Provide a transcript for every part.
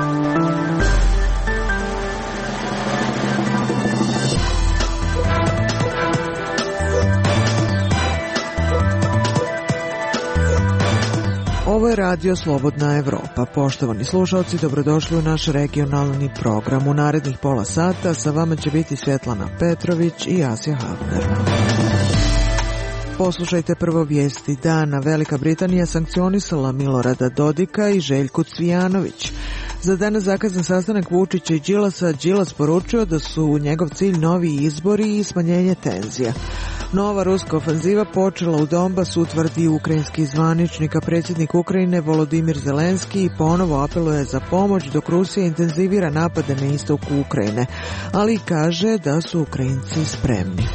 Ovo je Radio Slobodna Evropa. Poštovani slušalci, dobrodošli u naš regionalni program. U narednih pola sata sa vama će biti Svjetlana Petrović i Asja Havner. Poslušajte prvo vijesti dana. Velika Britanija sankcionisala Milorada Dodika i Željku Cvijanović. Za danas zakazan sastanak Vučića i Đilasa, Đilas poručio da su njegov cilj novi izbori i smanjenje tenzija. Nova ruska ofenziva počela u Donbasu, tvrdi ukrajinski zvaničnik, a predsjednik Ukrajine Volodimir Zelenski ponovo apeluje za pomoć dok Rusija intenzivira napade na istoku Ukrajine, ali kaže da su Ukrajinci spremni.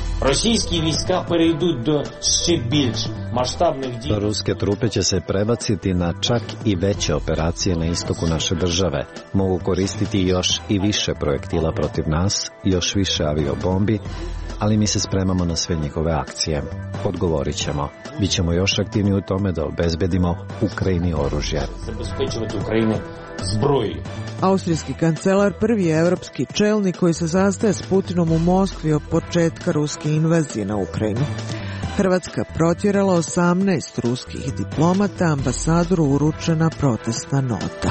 Ruske trupe će se prebaciti na čak i veće operacije na istoku naše države. Mogu koristiti još i više projektila protiv nas, još više aviobombi, ali mi se spremamo na sve njihove akcije. Odgovorit ćemo. Bićemo još aktivni u tome da obezbedimo Ukrajini oružje. Austrijski kancelar prvi je evropski čelnik koji se sastaje s Putinom u Moskvi od početka ruske invazije na Ukrajinu. Hrvatska protjerala 18 ruskih diplomata, ambasadoru uručena protestna nota.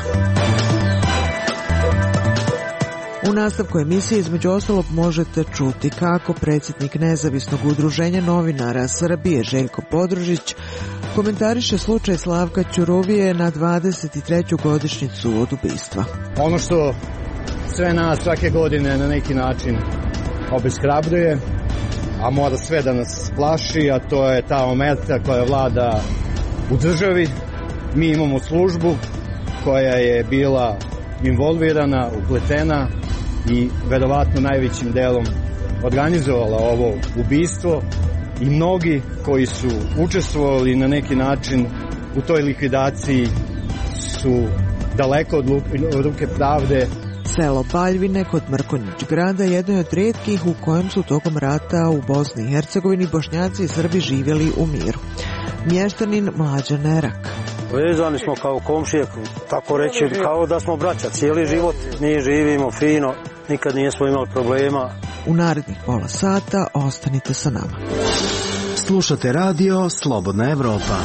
U nastavku emisije između ostalog možete čuti kako predsjednik Nezavisnog udruženja novinara Srbije Željko Podružić komentariše slučaj Slavka Ćuruvije na 23. godišnjicu od ubistva. Ono što sve nas svake godine na neki način obeshrabruje, a mora sve da nas plaši, a to je ta omerta koja vlada u državi. Mi imamo službu koja je bila involvirana, upletena i verovatno najvećim delom organizovala ovo ubistvo i mnogi koji su učestvovali na neki način u toj likvidaciji su daleko od ruke pravde. Selo Baljvine kod Mrkonjić grada jedno je od rijetkih u kojem su tokom rata u Bosni i Hercegovini Bošnjaci i Srbi živjeli u miru. Mještanin Mlađan Nerak. Vezani smo kao komšije, tako reći, kao da smo braća. Cijeli život mi živimo fino, nikad nismo imali problema. U narednih pola sata ostanite sa nama. Slušate Radio Slobodna Evropa.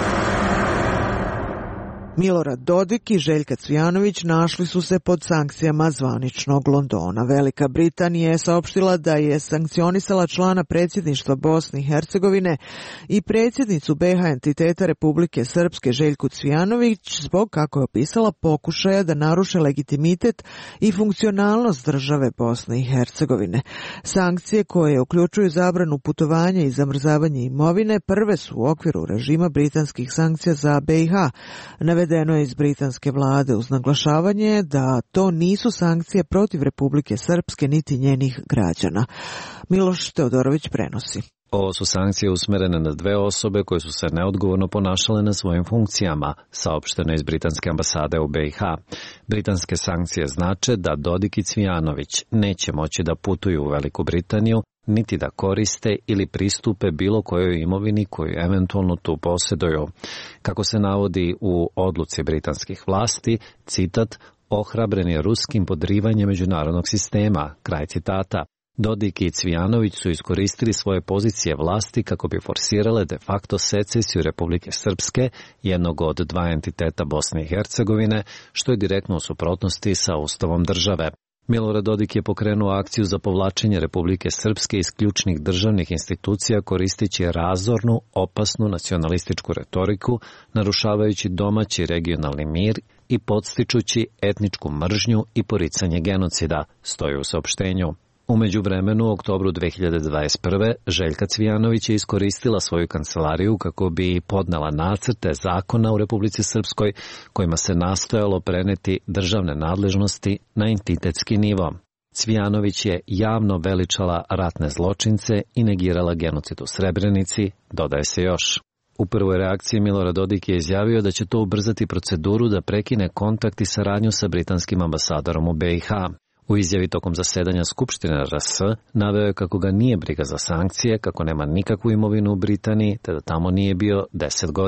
Milorad Dodik i Željka Cvijanović našli su se pod sankcijama zvaničnog Londona. Velika Britanija je saopštila da je sankcionisala člana predsjedništva Bosne i Hercegovine i predsjednicu BiH entiteta Republike Srpske Željku Cvijanović zbog, kako je opisala, pokušaja da naruše legitimitet i funkcionalnost države Bosne i Hercegovine. Sankcije koje uključuju zabranu putovanja i zamrzavanje imovine prve su u okviru režima britanskih sankcija za BiH. Navedeno je iz britanske vlade uz naglašavanje da to nisu sankcije protiv Republike Srpske niti njenih građana. Miloš Teodorović prenosi. Ovo su sankcije usmerene na dve osobe koje su se neodgovorno ponašale na svojim funkcijama, saopšteno iz britanske ambasade u BiH. Britanske sankcije znače da Dodik i Cvijanović neće moći da putuju u Veliku Britaniju, niti da koriste ili pristupe bilo kojoj imovini koju eventualno tu posjeduju. Kako se navodi u odluci britanskih vlasti, citat, ohrabren je ruskim podrivanjem međunarodnog sistema, kraj citata. Dodik i Cvijanović su iskoristili svoje pozicije vlasti kako bi forsirale de facto secesiju Republike Srpske, jednog od dva entiteta Bosne i Hercegovine, što je direktno u suprotnosti sa Ustavom države. Milorad Dodik je pokrenuo akciju za povlačenje Republike Srpske iz ključnih državnih institucija koristeći razornu, opasnu nacionalističku retoriku, narušavajući domaći regionalni mir i podstičući etničku mržnju i poricanje genocida, stoji u saopštenju. U međuvremenu, u oktobru 2021. Željka Cvijanović je iskoristila svoju kancelariju kako bi podnela nacrte zakona u Republici Srpskoj kojima se nastojalo preneti državne nadležnosti na entitetski nivo. Cvijanović je javno veličala ratne zločince i negirala genocid u Srebrenici, dodaje se još. U prvoj reakciji Milorad Dodik je izjavio da će to ubrzati proceduru da prekine kontakt i saradnju sa britanskim ambasadorom u BiH. U izjavi tokom zasedanja Skupštine RS naveo je kako ga nije briga za sankcije, kako nema nikakvu imovinu u Britaniji, te da tamo nije bio 10 godina.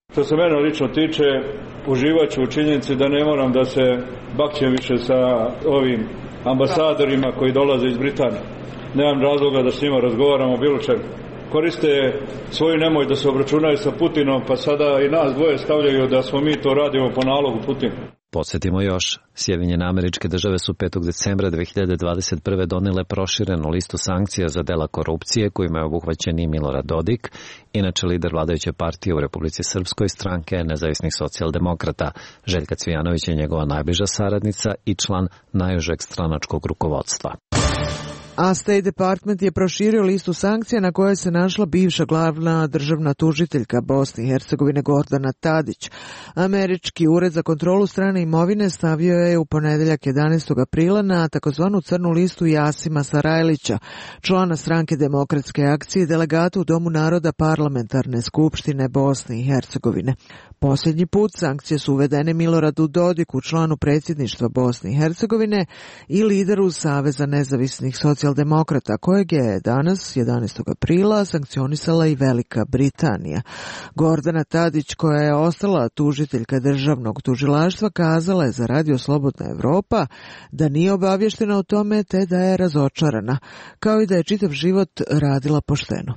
Što se mene lično tiče, uživat ću u činjenici da ne moram da se bakćem više sa ovim ambasadorima koji dolaze iz Britanije. Nemam razloga da s njima razgovaramo o bilo čemu. Koriste svoju nemoj da se obračunaju sa Putinom, pa sada i nas dvoje stavljaju da smo mi to radimo po nalogu Putina. Podsjetimo još, Sjedinjene Američke Države su 5. decembra 2021. donele proširenu listu sankcija za dela korupcije kojima je obuhvaćen i Milorad Dodik, inače lider vladajuće partije u Republici Srpskoj, Stranke nezavisnih socijaldemokrata. Željka Cvijanović je njegova najbliža saradnica i član najužeg stranačkog rukovodstva. A State Department je proširio listu sankcija na kojoj se našla bivša glavna državna tužiteljka Bosne i Hercegovine Gordana Tadić. Američki ured za kontrolu strane imovine stavio je u ponedeljak 11. aprila na takozvanu crnu listu Jasima Sarajlića, člana Stranke demokratske akcije i delegata u Domu naroda Parlamentarne skupštine Bosne i Hercegovine. Posljednji put sankcije su uvedene Miloradu Dodiku, članu predsjedništva Bosne i Hercegovine i lideru Saveza nezavisnih socijaldemokrata, kojeg je danas, 11. aprila, sankcionisala i Velika Britanija. Gordana Tadić, koja je ostala tužiteljka državnog tužilaštva, kazala je za Radio Slobodna Evropa da nije obavještena o tome te da je razočarana, kao i da je čitav život radila pošteno.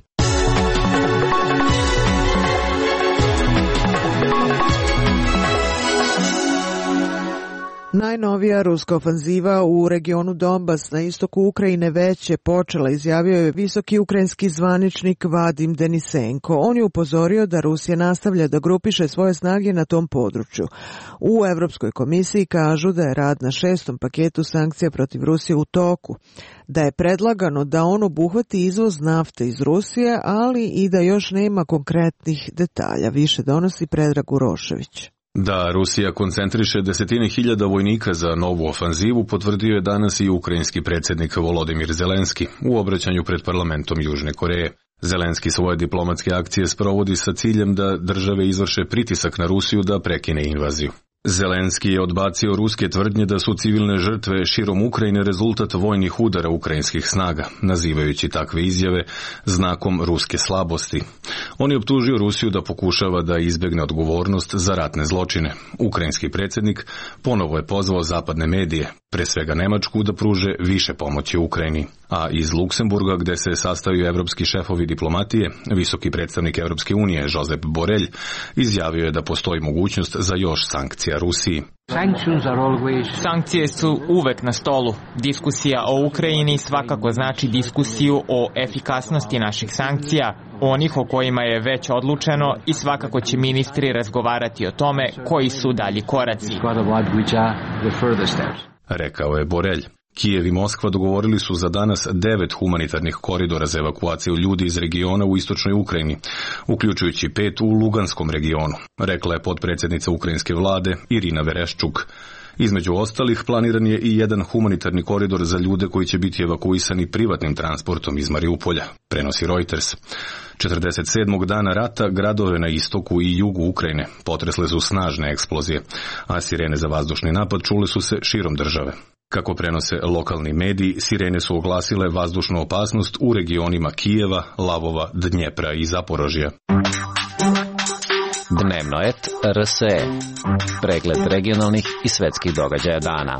Najnovija ruska ofanziva u regionu Donbas na istoku Ukrajine već je počela, izjavio je visoki ukrajinski zvaničnik Vadim Denisenko. On je upozorio da Rusija nastavlja da grupiše svoje snage na tom području. U Evropskoj komisiji kažu da je rad na 6. paketu sankcija protiv Rusije u toku, da je predlagano da on obuhvati izvoz nafte iz Rusije, ali i da još nema konkretnih detalja. Više donosi Predrag Urošević. Da Rusija koncentriše desetine hiljada vojnika za novu ofanzivu potvrdio je danas i ukrajinski predsjednik Volodimir Zelenski u obraćanju pred parlamentom Južne Koreje. Zelenski svoje diplomatske akcije sprovodi sa ciljem da države izvrše pritisak na Rusiju da prekine invaziju. Zelenski je odbacio ruske tvrdnje da su civilne žrtve širom Ukrajine rezultat vojnih udara ukrajinskih snaga, nazivajući takve izjave znakom ruske slabosti. On je optužio Rusiju da pokušava da izbjegne odgovornost za ratne zločine. Ukrajinski predsjednik ponovo je pozvao zapadne medije, pre svega Nemačku, da pruže više pomoći Ukrajini. A iz Luksemburga, gde se sastaju evropski šefovi diplomatije, visoki predstavnik Evropske unije Josep Borrell izjavio je da postoji mogućnost za još sankcija Rusiji. Sankcije su uvek na stolu. Diskusija o Ukrajini svakako znači diskusiju o efikasnosti naših sankcija, onih o kojima je već odlučeno, i svakako će ministri razgovarati o tome koji su dalji koraci. Rekao je Borrell. Kijev i Moskva dogovorili su za danas 9 humanitarnih koridora za evakuaciju ljudi iz regiona u istočnoj Ukrajini, uključujući 5 u Luganskom regionu, rekla je potpredsjednica ukrajinske vlade Irina Vereščuk. Između ostalih, planiran je i jedan humanitarni koridor za ljude koji će biti evakuisani privatnim transportom iz Mariupolja, prenosi Reuters. 47. dana rata gradove na istoku i jugu Ukrajine potresle su snažne eksplozije, a sirene za vazdušni napad čule su se širom države. Kako prenose lokalni mediji, sirene su oglasile vazdušnu opasnost u regionima Kijeva, Lavova, Dnjepra i Zaporožja. Dnevnoet RSE. Pregled regionalnih i svetskih događaja dana.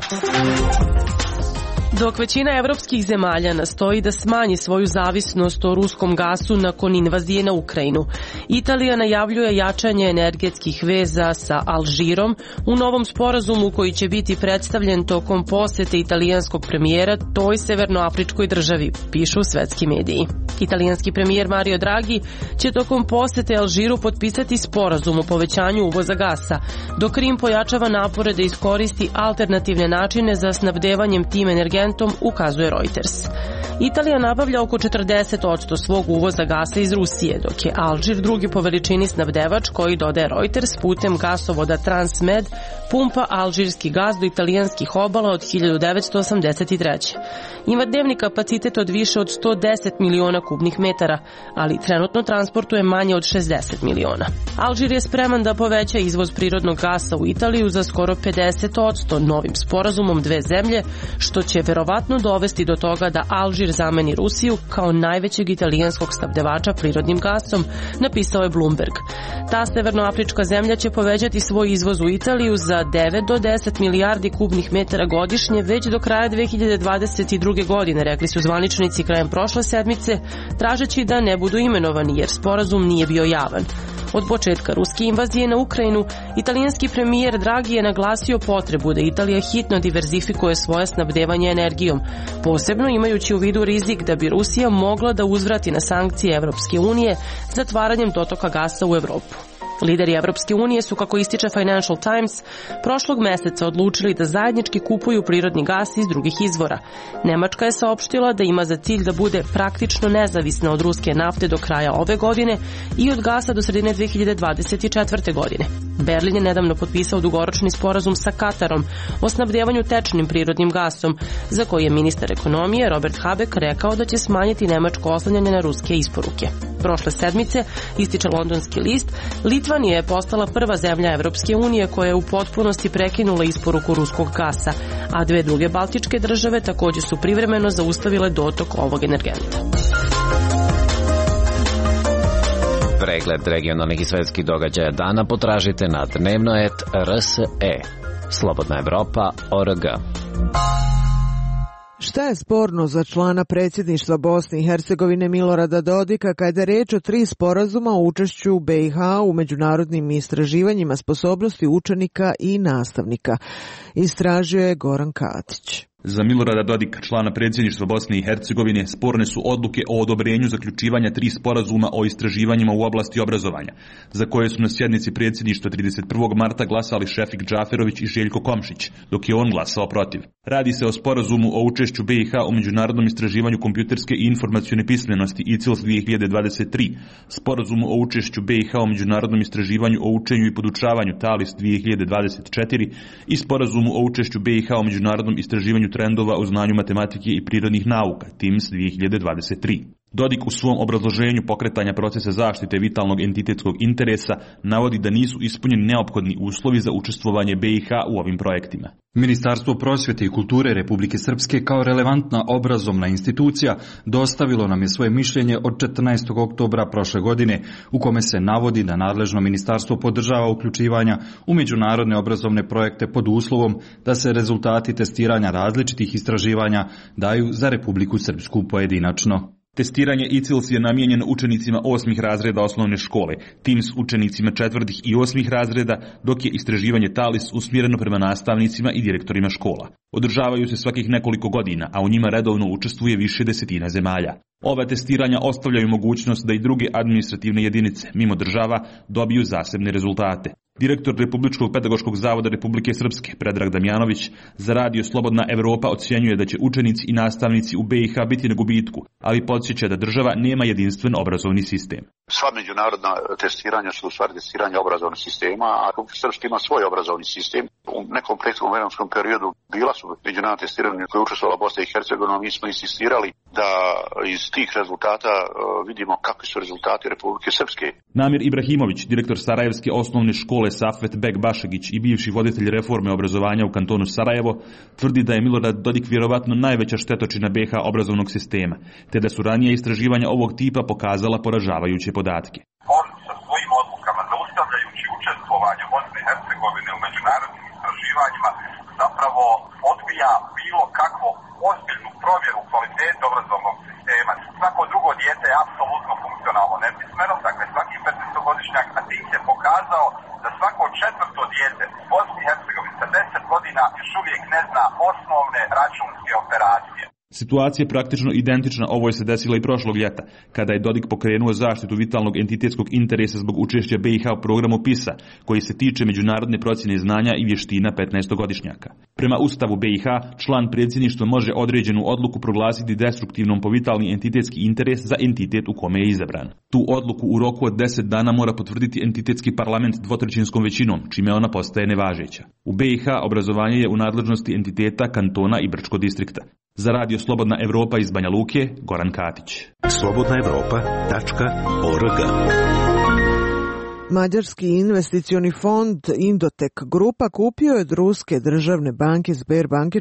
Dok većina evropskih zemalja nastoji da smanji svoju zavisnost o ruskom gasu nakon invazije na Ukrajinu, Italija najavljuje jačanje energetskih veza sa Alžirom u novom sporazumu koji će biti predstavljen tokom posete italijanskog premijera toj severnoafričkoj državi, pišu svetski mediji. Italijanski premijer Mario Draghi će tokom posete Alžiru potpisati sporazum o povećanju uvoza gasa, dok Rim pojačava napore da iskoristi alternativne načine za snabdevanjem tim energentom, ukazuje Reuters. Italija nabavlja oko 40% svog uvoza gasa iz Rusije, dok je Alžir drugi po veličini snabdevač koji, dodaje Reuters, putem gasovoda Transmed pumpa alžirski gas do italijanskih obala od 1983. Ima dnevni kapacitet od više od 110 miliona kubnih metara, ali trenutno transportuje manje od 60 miliona. Alžir je spreman da poveća izvoz prirodnog gasa u Italiju za skoro 50% novim sporazumom dve zemlje, što će verovatno dovesti do toga da Alžir Alžir zameni Rusiju kao najvećeg italijanskog snabdevača prirodnim gasom, napisao je Bloomberg. Ta severnoafrička zemlja će povećati svoj izvoz u Italiju za 9 do 10 milijardi kubnih metara godišnje već do kraja 2022. godine, rekli su zvaničnici krajem prošle sedmice, tražeći da ne budu imenovani jer sporazum nije bio javan. Od početka ruske invazije na Ukrajinu, italijanski premijer Draghi je naglasio potrebu da Italija hitno diverzifikuje svoje snabdevanje energijom, posebno imajući u vidu rizik da bi Rusija mogla da uzvrati na sankcije Evropske unije zatvaranjem dotoka gasa u Evropu. Lideri Evropske unije su, kako ističe Financial Times, prošlog meseca odlučili da zajednički kupuju prirodni gas iz drugih izvora. Nemačka je saopštila da ima za cilj da bude praktično nezavisna od ruske nafte do kraja ove godine i od gasa do sredine 2024. godine. Berlin je nedavno potpisao dugoročni sporazum sa Katarom o snabdevanju tečnim prirodnim gasom, za koji je ministar ekonomije Robert Habeck rekao da će smanjiti nemačko oslanjanje na ruske isporuke. Prošle sedmice, ističe londonski list, Litvanija je postala prva zemlja Evropske unije koja je u potpunosti prekinula isporuku ruskog gasa, a 2 druge baltičke države također su privremeno zaustavile dotok ovog energenta. Pregled regionalnih i svetskih događaja dana potražite na dnevno.rs.e. Slobodna Evropa.org. Šta je sporno za člana predsjedništva Bosne i Hercegovine Milorada Dodika kada je reč o 3 sporazuma o učešću BiH u međunarodnim istraživanjima sposobnosti učenika i nastavnika? Istražio je Goran Katić. Za Milorada Dodika, člana predsjedništva Bosne i Hercegovine, sporne su odluke o odobrenju zaključivanja 3 sporazuma o istraživanjima u oblasti obrazovanja, za koje su na sjednici predsjedništva 31. marta glasali Šefik Džaferović i Željko Komšić, dok je on glasao protiv. Radi se o sporazumu o učešću BiH u međunarodnom istraživanju kompjuterske i informacione pismenosti ICILS 2023, sporazumu o učešću BiH u međunarodnom istraživanju o učenju i podučavanju TALIS 2024 i sporazumu o učešću BiH u međunarodnom istraživanju trendova u znanju matematike i prirodnih nauka, TIMSS 2023. Dodik u svom obrazloženju pokretanja procesa zaštite vitalnog entitetskog interesa navodi da nisu ispunjeni neophodni uslovi za učestvovanje BiH u ovim projektima. Ministarstvo prosvjete i kulture Republike Srpske kao relevantna obrazovna institucija dostavilo nam je svoje mišljenje od 14. oktobra prošle godine, u kome se navodi da nadležno ministarstvo podržava uključivanja u međunarodne obrazovne projekte pod uslovom da se rezultati testiranja različitih istraživanja daju za Republiku Srpsku pojedinačno. Testiranje ICILS je namijenjeno učenicima 8. razreda osnovne škole, TIMSS učenicima 4. i 8. razreda, dok je istraživanje TALIS usmjereno prema nastavnicima i direktorima škola. Održavaju se svakih nekoliko godina, a u njima redovno učestvuje više desetina zemalja. Ova testiranja ostavljaju mogućnost da i druge administrativne jedinice, mimo država, dobiju zasebne rezultate. Direktor Republičkog pedagoškog zavoda Republike Srpske, Predrag Damjanović, za radio Slobodna Evropa ocjenjuje da će učenici i nastavnici u BiH biti na gubitku, ali podsjeća da država nema jedinstven obrazovni sistem. Sva međunarodna testiranja su u stvari testiranja obrazovnog sistema, a Republika Srpska ima svoj obrazovni sistem. U nekom prethodnom vremenskom periodu bila su međunarodna testiranja koje je učestvovala Bosna i Hercegovina, mi smo insistirali da iz tih rezultata vidimo kakvi su rezultati Republike Srpske. Namir Ibrahimović, direktor Sarajevske osnovne škole Safet Bek Bašegić i bivši voditelj reforme obrazovanja u kantonu Sarajevo, tvrdi da je Milorad Dodik vjerovatno najveća štetočina BiH obrazovnog sistema, te da su ranije istraživanja ovog tipa pokazala poražavajuće podatke. On sa svojim odlukama, zaustavljajući učestvovanje Bosne i Hercegovine u međunarodnim istraživanjima, zapravo odbija bilo kakvu ozbiljnu provjeru kvalitete obrazovnog sistema. Svako drugo dijete je apsolutno funkcionalno nepismeno, dakle svaki 15-godišnjak, a tim se pokazao da svako 4. dijete u Bosni i Hercegovini sa 10 godina još uvijek ne zna osnovne računske operacije. Situacija je praktično identična ovoj se desila i prošlog ljeta, kada je Dodik pokrenuo zaštitu vitalnog entitetskog interesa zbog učešća BiH u programu PISA, koji se tiče međunarodne procjene znanja i vještina 15-godišnjaka. Prema Ustavu BiH, član predsjedništva može određenu odluku proglasiti destruktivnom po vitalni entitetski interes za entitet u kome je izabran. Tu odluku u roku od 10 dana mora potvrditi entitetski parlament 2/3 većinom, čime ona postaje nevažeća. U BiH obrazovanje je u nadležnosti entiteta, kantona i Brčko distrikta. Za radio Slobodna Evropa iz Banja Luke, Goran Katić. slobodnaevropa.org. Mađarski investicioni fond Indotek Grupa kupio je od ruske državne banke Sberbanke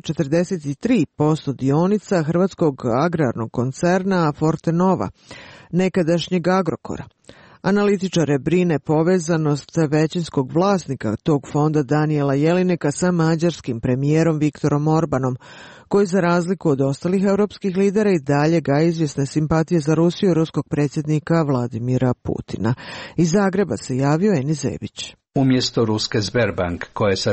43% dionica hrvatskog agrarnog koncerna Fortenova, nekadašnjeg Agrokora. Analitičare brine povezanost većinskog vlasnika tog fonda Danijela Jelineka sa mađarskim premijerom Viktorom Orbanom, koji za razliku od ostalih europskih lidera i dalje gaji izvjesne simpatije za Rusiju i ruskog predsjednika Vladimira Putina. Iz Zagreba se javio Enis Zebić. Umjesto ruske Sberbank, koja je sa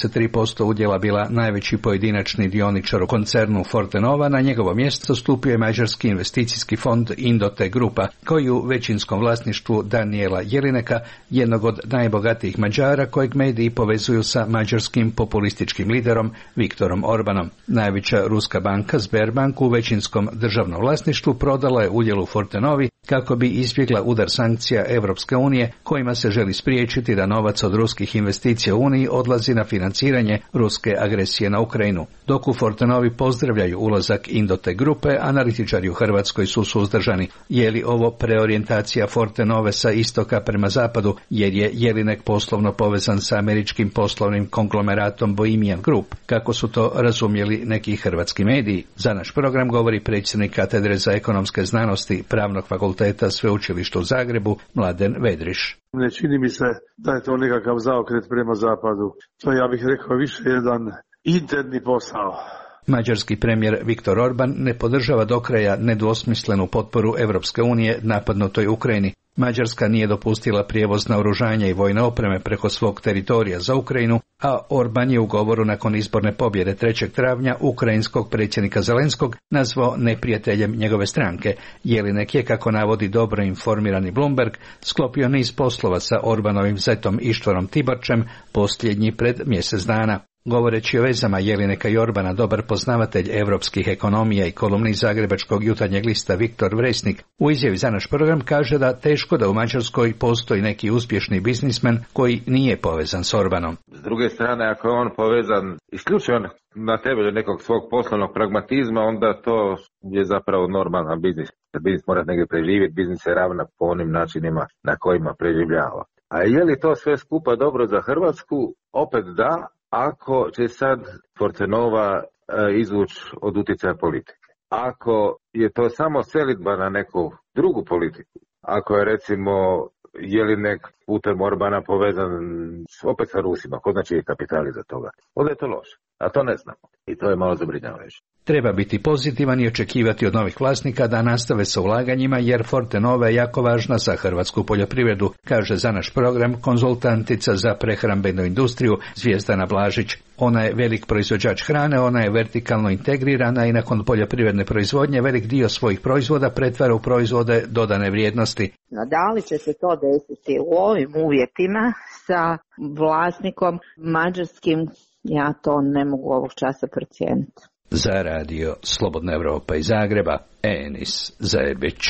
43% udjela bila najveći pojedinačni dioničar u koncernu Fortenova, na njegovo mjesto stupio je mađarski investicijski fond Indotek Grupa, koji u većinskom vlasništvu Danijela Jelineka, jednog od najbogatijih Mađara kojeg mediji povezuju sa mađarskim populističkim liderom Viktorom Orbanom. Najveća ruska banka Sberbank u većinskom državnom vlasništvu prodala je udjel u Fortenovi kako bi izbjegla udar sankcija Europske unije kojima se želi spriječiti da novac od ruskih investicija u Uniji odlazi na financiranje ruske agresije na Ukrajinu. Dok u Fortenovi pozdravljaju ulazak Indotek Grupe, analitičari u Hrvatskoj su suzdržani. Je li ovo preorijentacija Fortenove sa istoka prema zapadu, jer je Jelinek poslovno povezan sa američkim poslovnim konglomeratom Bohemian Group, kako su to razumjeli neki hrvatski mediji? Za naš program govori predsjednik katedre za ekonomske znanosti Pravnog fakulteta Sveučilišta u Zagrebu, Mladen Vedriš. Ne čini mi se da je to nekakav zaokret prema zapadu. To ja bih rekao više jedan interni posao. Mađarski premijer Viktor Orban ne podržava do kraja nedvosmislenu potporu Europske unije napadnutoj Ukrajini. Mađarska nije dopustila prijevoz naoružanja i vojne opreme preko svog teritorija za Ukrajinu, a Orban je u govoru nakon izborne pobjede 3. travnja ukrajinskog predsjednika Zelenskog nazvao neprijateljem njegove stranke. Jelinek je, kako navodi dobro informirani Bloomberg, sklopio niz poslova sa Orbanovim zetom Ištvarom Tiborčem, posljednji pred mjesec dana. Govoreći o vezama Jelineka i Orbana, dobar poznavatelj europskih ekonomija i kolumnist zagrebačkog Jutarnjeg lista Viktor Vresnik u izjavi za naš program kaže da teško da u Mađarskoj postoji neki uspješni biznismen koji nije povezan s Orbanom. S druge strane, ako je on povezan isključivo na temelju nekog svog poslovnog pragmatizma, onda to je zapravo normalan biznis. Biznis mora negdje preživjeti, biznis se ravna po onim načinima na kojima preživljava. A je li to sve skupa dobro za Hrvatsku? Opet da. Ako će sad Fortenova izvući od utjecaja politike, ako je to samo selidba na neku drugu politiku, ako je recimo Jelinek putem Orbana povezan opet sa Rusima, ko znači je kapital iza toga, onda je to loše, a to ne znamo i to je malo zabrinjavajuće. Treba biti pozitivan i očekivati od novih vlasnika da nastave sa ulaganjima, jer Fortenova je jako važna za hrvatsku poljoprivredu, kaže za naš program konzultantica za prehrambenu industriju Zvijezdana Blažić. Ona je velik proizvođač hrane, ona je vertikalno integrirana i nakon poljoprivredne proizvodnje velik dio svojih proizvoda pretvara u proizvode dodane vrijednosti. Da li će se to desiti u ovim uvjetima sa vlasnikom mađarskim, ja to ne mogu ovog časa procijeniti. Za radio Slobodna Evropa iz Zagreba, Enis Zebić.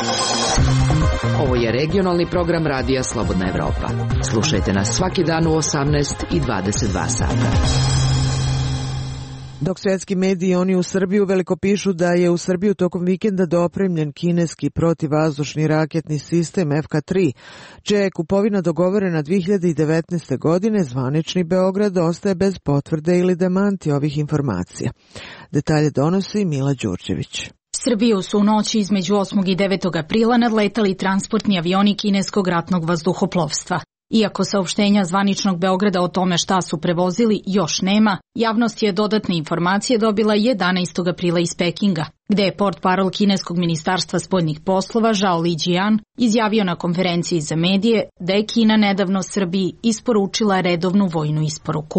Ovo je regionalni program radija Slobodna Evropa. Slušajte nas svaki dan u 18 i 22 sata. Dok svjetski mediji oni u Srbiju veliko pišu da je u Srbiju tokom vikenda dopremljen kineski protivvazdušni raketni sistem FK-3, čija je kupovina dogovorena 2019. godine, zvanični Beograd ostaje bez potvrde ili demanti ovih informacija. Detalje donosi Mila Đurđević. Srbiju su u noći između 8. i 9. aprila nadletali transportni avioni kineskog ratnog vazduhoplovstva. Iako saopštenja zvaničnog Beograda o tome šta su prevozili još nema, javnost je dodatne informacije dobila 11. aprila iz Pekinga, gde je portparol kineskog ministarstva spoljnih poslova Zhao Lijian izjavio na konferenciji za medije da je Kina nedavno Srbiji isporučila redovnu vojnu isporuku.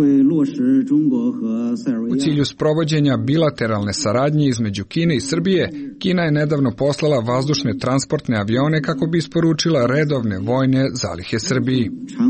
U cilju sprovođenja bilateralne saradnje između Kine i Srbije, Kina je nedavno poslala vazdušne transportne avione kako bi isporučila redovne vojne zalihe Srbiji.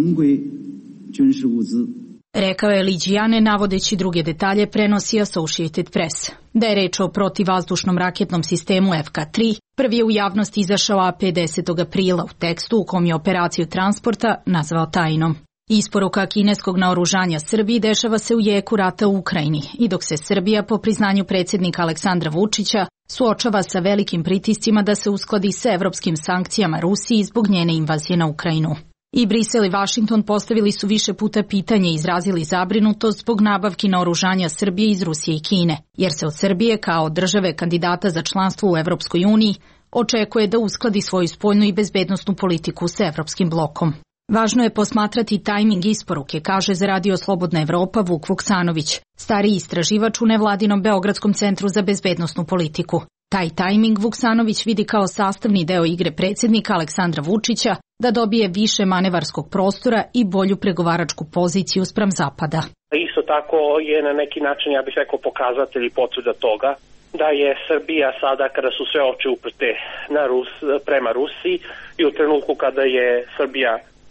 Rekao je Lijiane, navodeći druge detalje, prenosi Associated Press. Da je reč o protivvazdušnom raketnom sistemu FK-3, prvi je u javnosti izašao AP 10. aprila u tekstu u kom je operaciju transporta nazvao tajnom. Isporuka kineskog naoružanja Srbiji dešava se u jeku rata u Ukrajini i dok se Srbija, po priznanju predsjednika Aleksandra Vučića, suočava sa velikim pritiscima da se uskladi sa evropskim sankcijama Rusiji zbog njene invazije na Ukrajinu. I Brisel i Vašington postavili su više puta pitanje i izrazili zabrinutost zbog nabavki naoružanja Srbije iz Rusije i Kine, jer se od Srbije kao države kandidata za članstvo u Evropskoj uniji očekuje da uskladi svoju spoljnu i bezbednosnu politiku sa Evropskim blokom. Važno je posmatrati tajming isporuke, kaže za Radio Slobodna Evropa Vuk Vuksanović, stariji istraživač u nevladinom Beogradskom centru za bezbednosnu politiku. Taj tajming Vuksanović vidi kao sastavni deo igre predsjednika Aleksandra Vučića da dobije više manevarskog prostora i bolju pregovaračku poziciju spram Zapada. Isto tako je na neki način, ja bih rekao, pokazatelj i potvrda toga da je Srbija sada, kada su sve oči uprte prema Rusiji i u trenutku kada je Srbija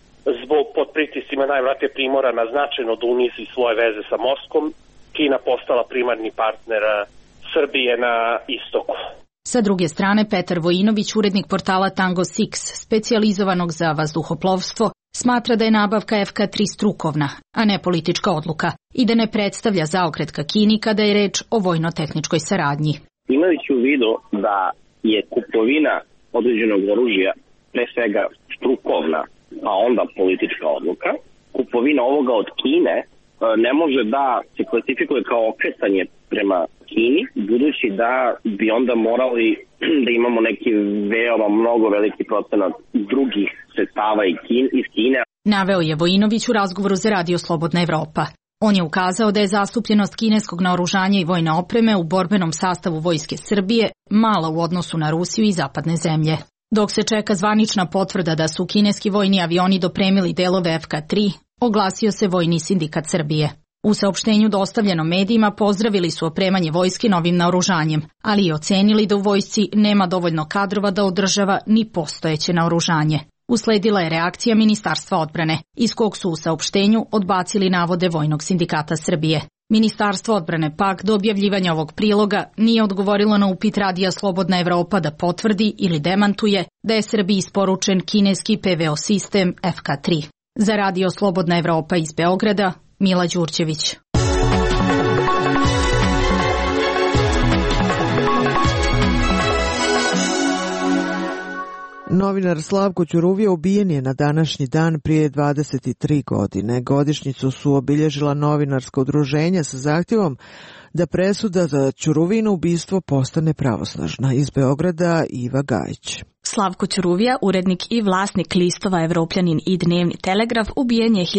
pod pritiscima najvratnije primorana značajno da unizi svoje veze sa Moskvom, Kina postala primarni partner Srbije na istoku. Sa druge strane, Petar Vojinović, urednik portala Tango 6, specijalizovanog za vazduhoplovstvo, smatra da je nabavka FK-3 strukovna, a ne politička odluka i da ne predstavlja zaokret ka Kini kada je reč o vojno-tehničkoj saradnji. Imajući u vidu da je kupovina određenog oružja pre svega strukovna, a onda politička odluka, kupovina ovoga od Kine ne može da se klasifikuje kao okretanje prema Kini, budući da bi onda morali da imamo neki veoma mnogo veliki procenat drugih sredstava iz Kine. Naveo je Vojinović u razgovoru za Radio Slobodna Evropa. On je ukazao da je zastupljenost kineskog naoružanja i vojne opreme u borbenom sastavu Vojske Srbije mala u odnosu na Rusiju i zapadne zemlje. Dok se čeka zvanična potvrda da su kineski vojni avioni dopremili delove FK-3, oglasio se Vojni sindikat Srbije. U saopštenju dostavljenom medijima pozdravili su opremanje vojske novim naoružanjem, ali i ocenili da u vojsci nema dovoljno kadrova da održava ni postojeće naoružanje. Usledila je reakcija Ministarstva odbrane, iz kog su u saopštenju odbacili navode Vojnog sindikata Srbije. Ministarstvo odbrane pak do objavljivanja ovog priloga nije odgovorilo na upit Radija Slobodna Evropa da potvrdi ili demantuje da je Srbiji isporučen kineski PVO sistem FK-3. Za Radio Slobodna Evropa iz Beograda, Mila Đurđević. Novinar Slavko Ćuruvija ubijen je na današnji dan prije 23 godine. Godišnjicu su obilježila novinarska udruženja sa zahtjevom da presuda za Ćuruvino ubistvo postane pravosnažna. Iz Beograda Iva Gajić. Slavko Ćuruvija, urednik i vlasnik listova Evropljanin i Dnevni telegraf, ubijen je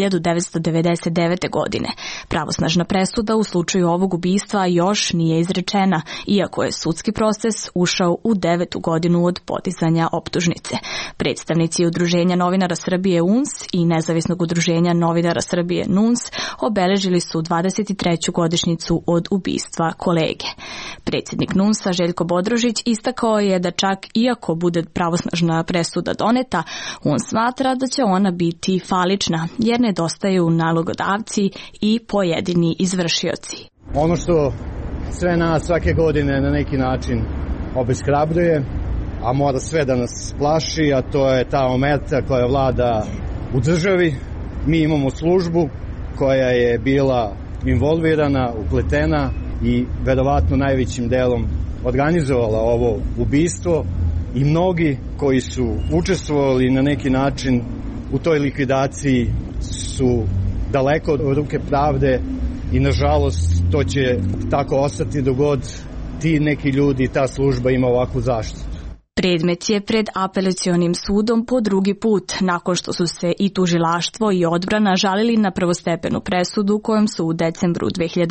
1999. godine. Pravosnažna presuda u slučaju ovog ubistva još nije izrečena, iako je sudski proces ušao u 9. godinu od podizanja optužnice. Predstavnici Udruženja novinara Srbije UNS i Nezavisnog udruženja novinara Srbije NUNS obeležili su 23. godišnjicu od ubistva kolege. Predsjednik NUNS-a Željko Bodrožić istakao je da čak iako bude pravosnažna presuda doneta, on smatra da će ona biti falična, jer nedostaju nalogodavci i pojedini izvršioci. Ono što sve nas svake godine na neki način obeshrabruje, a mora sve da nas plaši, a to je ta omerta koja vlada u državi. Mi imamo službu koja je bila involvirana, upletena i verovatno najvećim delom organizovala ovo ubistvo. I mnogi koji su učestvovali na neki način u toj likvidaciji su daleko od ruke pravde i nažalost to će tako ostati dok god ti neki ljudi i ta služba ima ovakvu zaštitu. Predmet je pred apelacionim sudom po drugi put, nakon što su se i tužilaštvo i odbrana žalili na prvostepenu presudu kojom su u decembru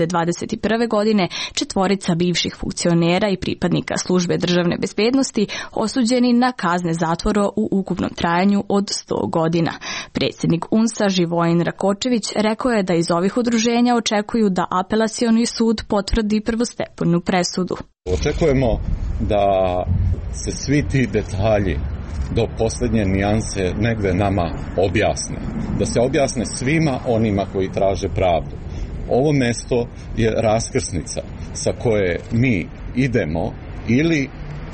2021. godine 4 bivših funkcionera i pripadnika službe državne bezbednosti osuđeni na kazne zatvora u ukupnom trajanju od 100 godina. Predsjednik UNS-a Živojin Rakočević rekao je da iz ovih udruženja očekuju da apelacioni sud potvrdi prvostepenu presudu. Očekujemo da se svi ti detalji do posljednje nijanse negde nama objasne. Da se objasne svima onima koji traže pravdu. Ovo mesto je raskrsnica sa koje mi idemo ili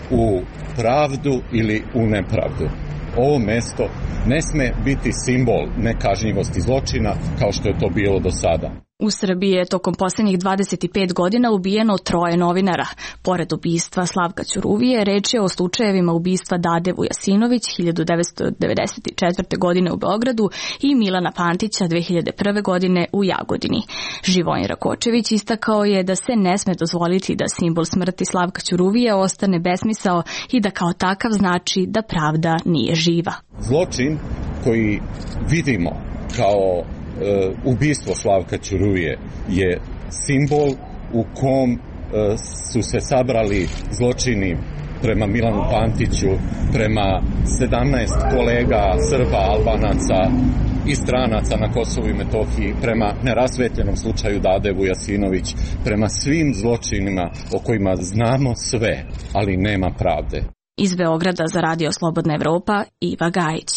u pravdu ili u nepravdu. Ovo mesto ne sme biti simbol nekažnjivosti zločina kao što je to bilo do sada. U Srbiji je tokom posljednjih 25 godina ubijeno 3 novinara. Pored ubistva Slavka Ćuruvije, reč je o slučajevima ubistva Dade Vujasinović 1994. godine u Beogradu i Milana Pantića 2001. godine u Jagodini. Živojin Rakočević istakao je da se ne sme dozvoliti da simbol smrti Slavka Ćuruvije ostane besmisao i da kao takav znači da pravda nije živa. Zločin koji vidimo kao ubistvo Slavka Ćuruvije je simbol u kom su se sabrali zločini prema Milanu Pantiću, prema 17 kolega Srba, Albanaca i stranaca na Kosovu i Metohiji, prema nerasvetljenom slučaju Dade Vujasinović, prema svim zločinima o kojima znamo sve, ali nema pravde. Iz Beograda za Radio Slobodna Evropa, Iva Gajić.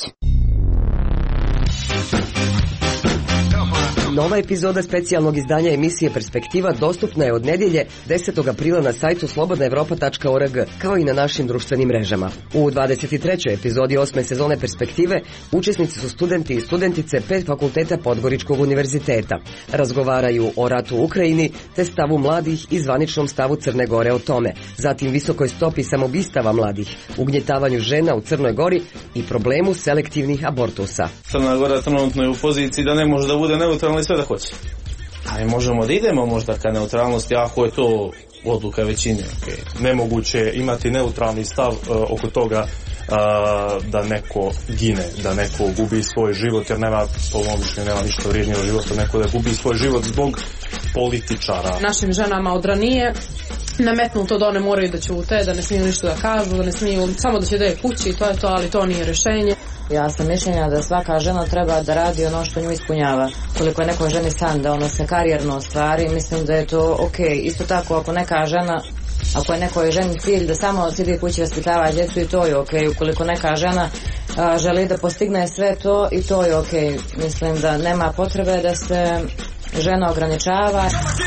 Nova epizoda specijalnog izdanja emisije Perspektiva dostupna je od nedjelje 10. aprila na sajtu slobodnaevropa.org, kao i na našim društvenim mrežama. U 23. epizodi 8. sezone Perspektive učesnici su studenti i studentice 5 fakulteta Podgoričkog univerziteta. Razgovaraju o ratu u Ukrajini te stavu mladih i zvaničnom stavu Crne Gore o tome, zatim visokoj stopi samobistava mladih, ugnjetavanju žena u Crnoj Gori i problemu selektivnih abortusa. Crna Gora trenutno je u poziciji da ne može da bude neutralna sve da hoće. Ali možemo da idemo možda ka neutralnosti ako je to odluka većine. Okay. Nemoguće je imati neutralni stav oko toga da neko gine, da neko gubi svoj život, jer nema, po mom mišljenju, nema ništa vrijednije od života, neko da gubi svoj život zbog političara. Našim ženama od ranije nametnuto da one moraju da ćute, da ne smiju ništa da kažu, da ne smiju, samo da će da je kući i to je to, ali to nije rješenje. Ja sam mišljenja da svaka žena treba da radi ono što nju ispunjava. Koliko je nekoj ženi san da ona se karijerno ostvari, mislim da je to okej. Isto tako ako neka žena, ako je nekoj ženi cilj da samo sidi kući vaspitava djecu i to je okej. Ukoliko neka žena želi da postigne sve to i to je okej. Mislim da nema potrebe da se žena ograničava.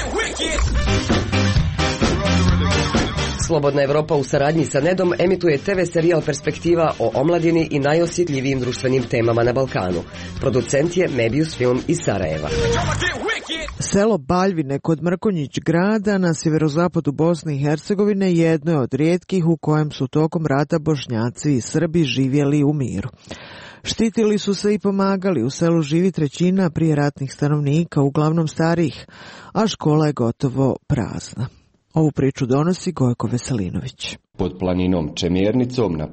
Slobodna Evropa u saradnji sa Nedom emituje TV serijal Perspektiva o omladini i najosjetljivijim društvenim temama na Balkanu. Producent je Mebius Film iz Sarajeva. Selo Baljvine kod Mrkonjić grada na sjeverozapadu Bosne i Hercegovine jedno je od rijetkih u kojem su tokom rata Bošnjaci i Srbi živjeli u miru. Štitili su se i pomagali, u selu živi 1/3 prijeratnih stanovnika, uglavnom starijih, a škola je gotovo prazna. Ovu priču donosi Gojko Veselinović. Pod planinom Čemjernicom na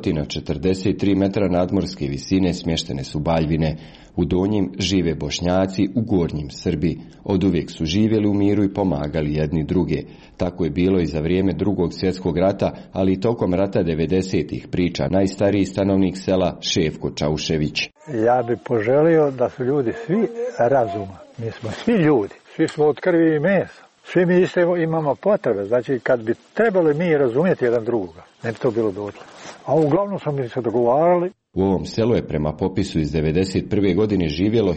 543 metra nadmorske visine smještene su Baljvine. U donjim žive Bošnjaci, u gornjim Srbi. Oduvijek su živjeli u miru i pomagali jedni druge. Tako je bilo i za vrijeme Drugog svjetskog rata, ali i tokom rata 90-ih, priča najstariji stanovnik sela Šefko Čaušević. Ja bih poželio da su ljudi svi razuma. Mi smo svi ljudi, svi smo od krvi i mesa. Svi mi isto imamo potrebe, znači kad bi trebali mi razumjeti jedan drugoga, ne bi to bilo dotle. A uglavnom smo mi se dogovarali. U ovom selu je prema popisu iz 1991. godine živjelo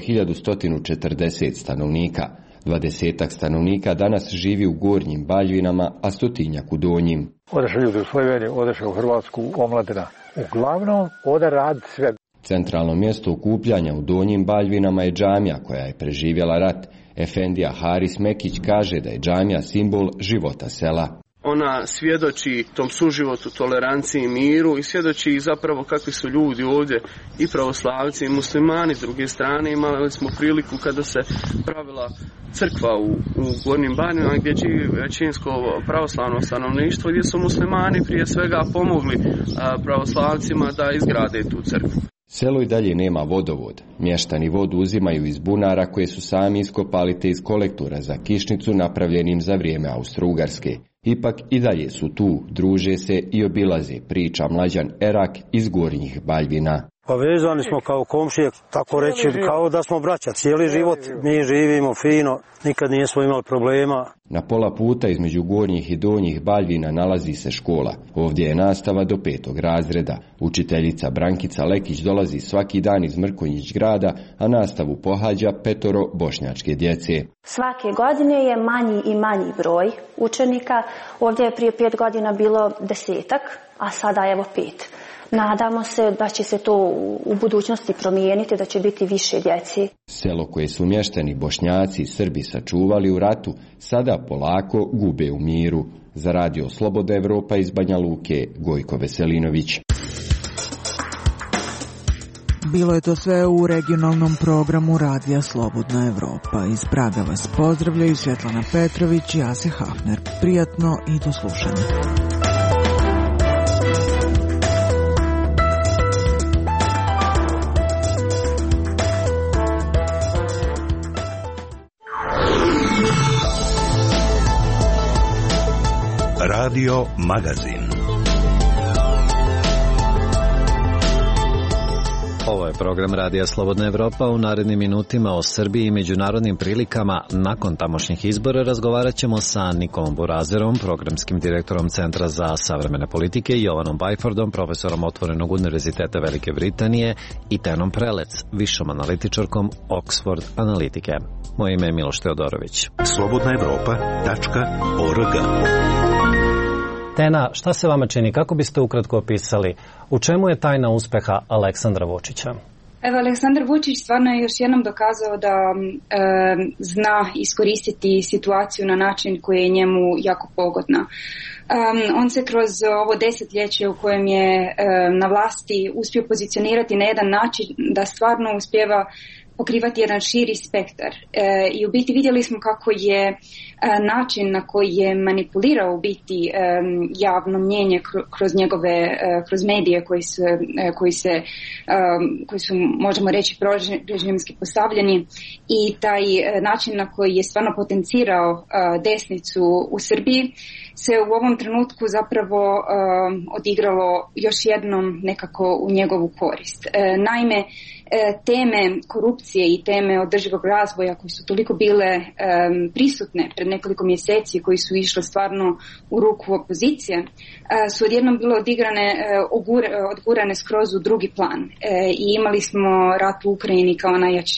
1140 stanovnika. 20 stanovnika danas živi u gornjim Baljvinama, a 100 u donjim. Odeše ljudi u Sloveniju, odeše u Hrvatsku, omladina. Uglavnom ode rad sve. Centralno mjesto okupljanja u donjim Baljvinama je džamija koja je preživjela rat. Efendija Haris Mekić kaže da je džamija simbol života sela. Ona svjedoči tom suživotu, toleranciji, miru i svjedoči zapravo kakvi su ljudi ovdje i pravoslavci i muslimani. S druge strane imali smo priliku kada se pravila crkva u Gornjim Baljvinama gdje živi većinsko pravoslavno stanovništvo, gdje su muslimani prije svega pomogli pravoslavcima da izgrade tu crkvu. Selo i dalje nema vodovod. Mještani vodu uzimaju iz bunara koje su sami iskopali te iz kolektora za kišnicu napravljenim za vrijeme Austro-Ugarske. Ipak i dalje su tu, druže se i obilaze, priča Mlađan Erak iz Gornjih Baljvina. Pa vezani smo kao komšije, tako reći, kao da smo braća. Cijeli život mi živimo fino, nikad nismo imali problema. Na pola puta između Gornjih i Donjih Baljvina nalazi se škola. Ovdje je nastava do 5. razreda. Učiteljica Brankica Lekić dolazi svaki dan iz Mrkonjić grada, a nastavu pohađa 5 bošnjačke djece. Svake godine je manji i manji broj učenika. Ovdje je prije 5 godina bilo 10, a sada evo 5. Nadamo se da će se to u budućnosti promijeniti, da će biti više djeci. Selo koje su mještani Bošnjaci i Srbi sačuvali u ratu, sada polako gube u miru. Za radio Slobodna Evropa iz Banja Luke, Gojko Veselinović. Bilo je to sve u regionalnom programu Radija Slobodna Evropa. Iz Praga vas pozdravljaju Svjetlana Petrović i Asja Hafner. Prijatno i do slušanja. Radio Magazin. Ovo je program Radija Slobodna Evropa. U narednim minutima o Srbiji i međunarodnim prilikama nakon tamošnjih izbora razgovarat ćemo sa Nikolom Burazerom, programskim direktorom Centra za savremene politike, Jovanom Bajfordom, profesorom Otvorenog univerziteta Velike Britanije i Tenom Prelec, višom analitičarkom Oxford analitike. Moje ime je Miloš Teodorović. slobodnaevropa.org. Tena, šta se vama čini? Kako biste ukratko opisali? U čemu je tajna uspeha Aleksandra Vučića? Evo, Aleksandar Vučić stvarno je još jednom dokazao da zna iskoristiti situaciju na način koji je njemu jako pogodna. On se kroz ovo desetljeće u kojem je na vlasti uspio pozicionirati na jedan način da stvarno uspijeva pokrivati jedan širi spektar. I u biti vidjeli smo kako je način na koji je manipulirao u biti javno mnjenje kroz medije koji su možemo reći prorežimski postavljeni, i taj način na koji je stvarno potencirao desnicu u Srbiji se u ovom trenutku zapravo odigralo još jednom nekako u njegovu korist. Naime, teme korupcije i teme održivog razvoja koje su toliko bile prisutne pred nekoliko mjeseci, koji su išle stvarno u ruku opozicije, su odjednom bile odgurane skroz u drugi plan. I imali smo rat u Ukrajini kao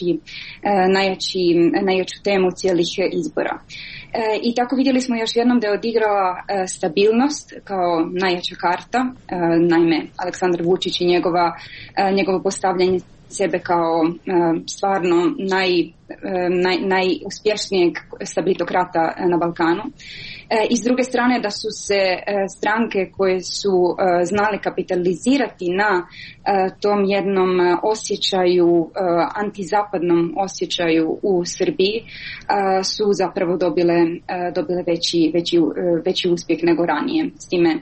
najjaču temu cijelih izbora. I tako vidjeli smo još jednom da je odigrala stabilnost kao najjača karta. Naime, Aleksandar Vučić i njegovo postavljanje sebe kao stvarno najuspješnijeg stabilitokrata na Balkanu. I s druge strane da su se stranke koje su znale kapitalizirati na tom jednom osjećaju, antizapadnom osjećaju u Srbiji, su zapravo dobile veći uspjeh nego ranije. S time,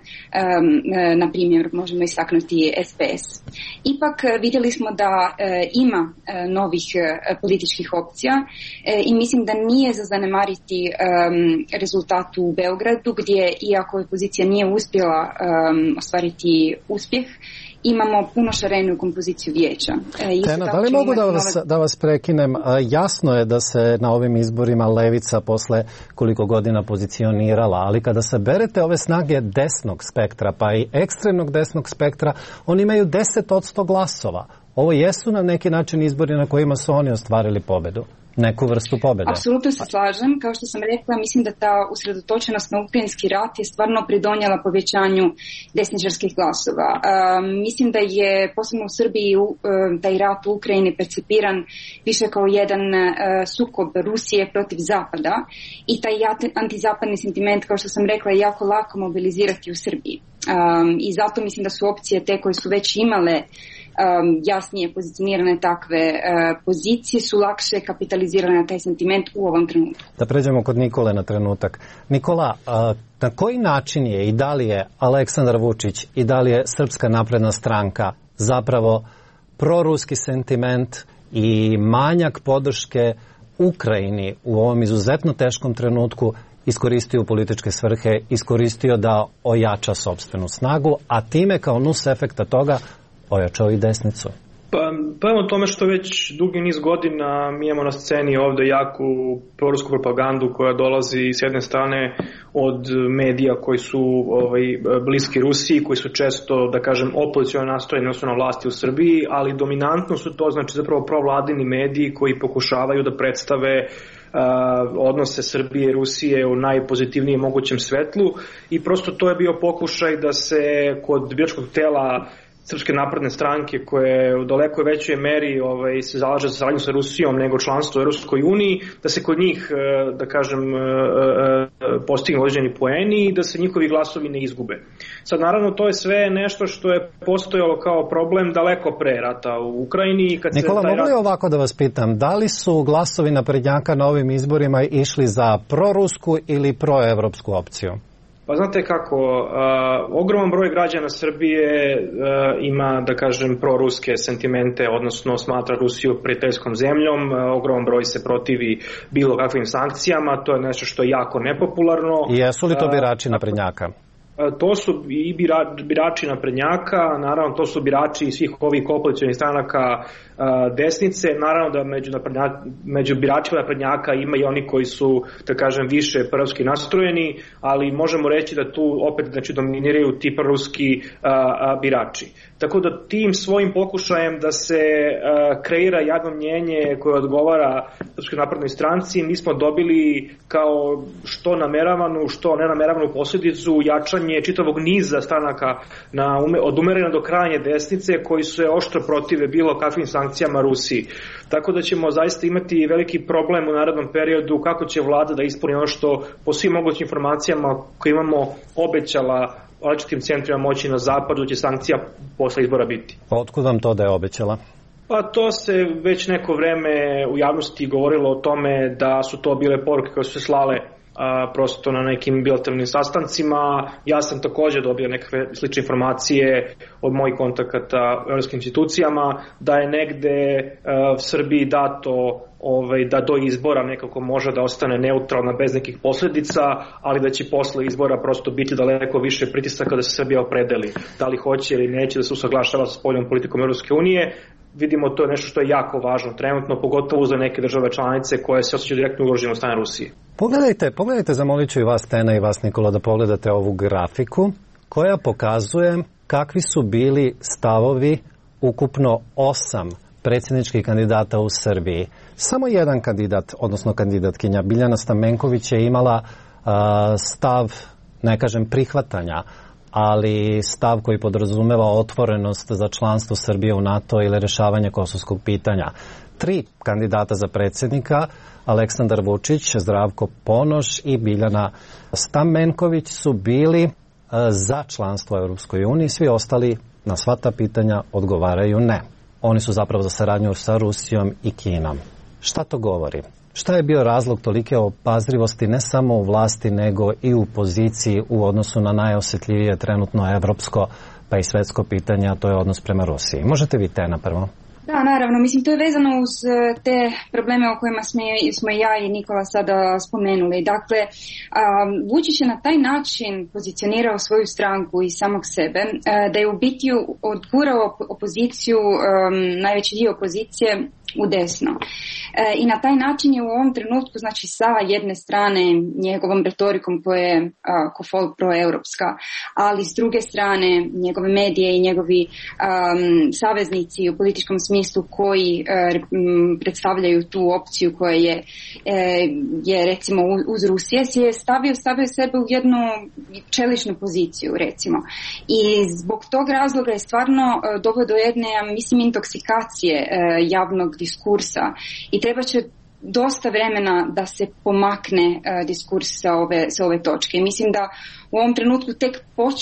na primjer, možemo istaknuti SPS. Ipak vidjeli smo da ima novih političkih opcija i mislim da nije za zanemariti rezultat u Beogradu, gdje iako opozicija nije uspjela ostvariti uspjeh, imamo puno šareniju kompoziciju vijeća. Tena, da li mogu da vas prekinem? Jasno je da se na ovim izborima levica posle koliko godina pozicionirala, ali kada se berete ove snage desnog spektra, pa i ekstremnog desnog spektra, oni imaju 10% glasova. Ovo jesu na neki način izbori na kojima su oni ostvarili pobedu. Neku vrstu pobjede. Apsolutno se slažem. Kao što sam rekla, mislim da ta usredotočenost na ukrajinski rat je stvarno pridonijela povećanju desničarskih glasova. Mislim da je posebno u Srbiji taj rat u Ukrajini percipiran više kao jedan sukob Rusije protiv Zapada, i taj antizapadni sentiment, kao što sam rekla, je jako lako mobilizirati u Srbiji. I zato mislim da su opcije te koje su već imale jasnije pozicionirane takve pozicije, su lakše kapitalizirane na taj sentiment u ovom trenutku. Da pređemo kod Nikole na trenutak. Nikola, na koji način je i da li je Aleksandar Vučić i da li je Srpska napredna stranka zapravo proruski sentiment i manjak podrške Ukrajini u ovom izuzetno teškom trenutku iskoristio u političke svrhe, iskoristio da ojača sopstvenu snagu, a time kao nus efekta toga ojačao i desnicu? Pa evo tome što već dugi niz godina mi imamo na sceni ovdje jaku prorusku propagandu koja dolazi s jedne strane od medija koji su bliski Rusiji, koji su često, da kažem, opoziciono nastrojeni odnosno na vlasti u Srbiji, ali dominantno su to znači zapravo provladini mediji koji pokušavaju da predstave odnose Srbije i Rusije u najpozitivnijem mogućem svetlu, i prosto to je bio pokušaj da se kod biračkog tela Srpske napredne stranke koje u daleko većoj meri se zalaže za saradnju sa Rusijom nego članstvo u Europskoj uniji, da se kod njih, da kažem, postignu određeni poeni i da se njihovi glasovi ne izgube. Sad, naravno, to je sve nešto što je postojalo kao problem daleko pre rata u Ukrajini. Nikola, mogu li ovako da vas pitam, da li su glasovi naprednjaka na ovim izborima išli za prorusku ili proevropsku opciju? Pa znate kako, ogroman broj građana Srbije ima, da kažem, proruske sentimente, odnosno smatra Rusiju prijateljskom zemljom, ogroman broj se protivi bilo kakvim sankcijama, to je nešto što je jako nepopularno. I jesu li to birači naprednjaka? To su i birači naprednjaka, naravno to su birači svih ovih koalicijonih stranaka desnice, naravno da među biračima naprednjaka ima i oni koji su, da kažem, više proruski nastrojeni, ali možemo reći da tu opet dominiraju ti proruski birači. Tako da tim svojim pokušajem da se kreira javno mnjenje koje odgovara Srpskoj naprednoj stranci, mi smo dobili kao što nameravanu, što nenameravanu posljedicu jačanje čitavog niza stranaka od umerene do krajnje desnice koji su se oštro protive bilo kakvim sankcijama Rusiji. Tako da ćemo zaista imati veliki problem u narednom periodu kako će vlada da ispuni ono što po svim mogućim informacijama koje imamo obećala različitim centrima moći na zapadu će sankcija posle izbora biti. Otkud vam to da je obećala? Pa to se već neko vreme u javnosti govorilo o tome da su to bile poruke koje su se slale prosto na nekim bilateralnim sastancima. Ja sam također dobio nekakve slične informacije od mojih kontakata u europskim institucijama da je negde Srbiji dato da do izbora nekako može da ostane neutralna bez nekih posljedica, ali da će posle izbora prosto biti daleko više pritisaka da se Srbija opredeli. Da li hoće ili neće da se usaglašava sa spoljnom politikom Europske unije. Vidimo, to je nešto što je jako važno trenutno, pogotovo za neke države članice koje se osjećaju direktno ugrožene od strane Rusije. Pogledajte, zamolit ću i vas, Tena, i vas, Nikola, da pogledate ovu grafiku koja pokazuje kakvi su bili stavovi ukupno 8 predsjedničkih kandidata u Srbiji. Samo jedan kandidat, odnosno kandidatkinja Biljana Stamenković je imala stav, ne kažem prihvatanja, ali stav koji podrazumeva otvorenost za članstvo Srbije u NATO ili rješavanje kosovskog pitanja. 3 kandidata za predsjednika, Aleksandar Vučić, Zdravko Ponoš i Biljana Stamenković su bili za članstvo u Europskoj uniji, svi ostali na sva ta pitanja odgovaraju ne. Oni su zapravo za saradnju sa Rusijom i Kinom. Šta to govori? Šta je bio razlog tolike obazrivosti ne samo u vlasti nego i u poziciji u odnosu na najosjetljivije trenutno evropsko pa i svetsko pitanje, a to je odnos prema Rusiji? Možete vi, Tena, prvo? Da, naravno. Mislim, to je vezano uz te probleme o kojima smo i ja i Nikola sada spomenuli. Dakle, Vučić je na taj način pozicionirao svoju stranku i samog sebe, da je u biti odgurao opoziciju, najveći dio opozicije, u desno. I na taj način je u ovom trenutku, znači sa jedne strane njegovom retorikom koja je proeuropska, ali s druge strane njegove medije i njegovi saveznici u političkom smislu koji predstavljaju tu opciju koja je recimo uz Rusije, je stavio sebe u jednu čeličnu poziciju, recimo. I zbog tog razloga je stvarno doveo do jedne, mislim, intoksikacije javnog diskursa i treba će dosta vremena da se pomakne diskurs sa ove točke. Mislim da u ovom trenutku tek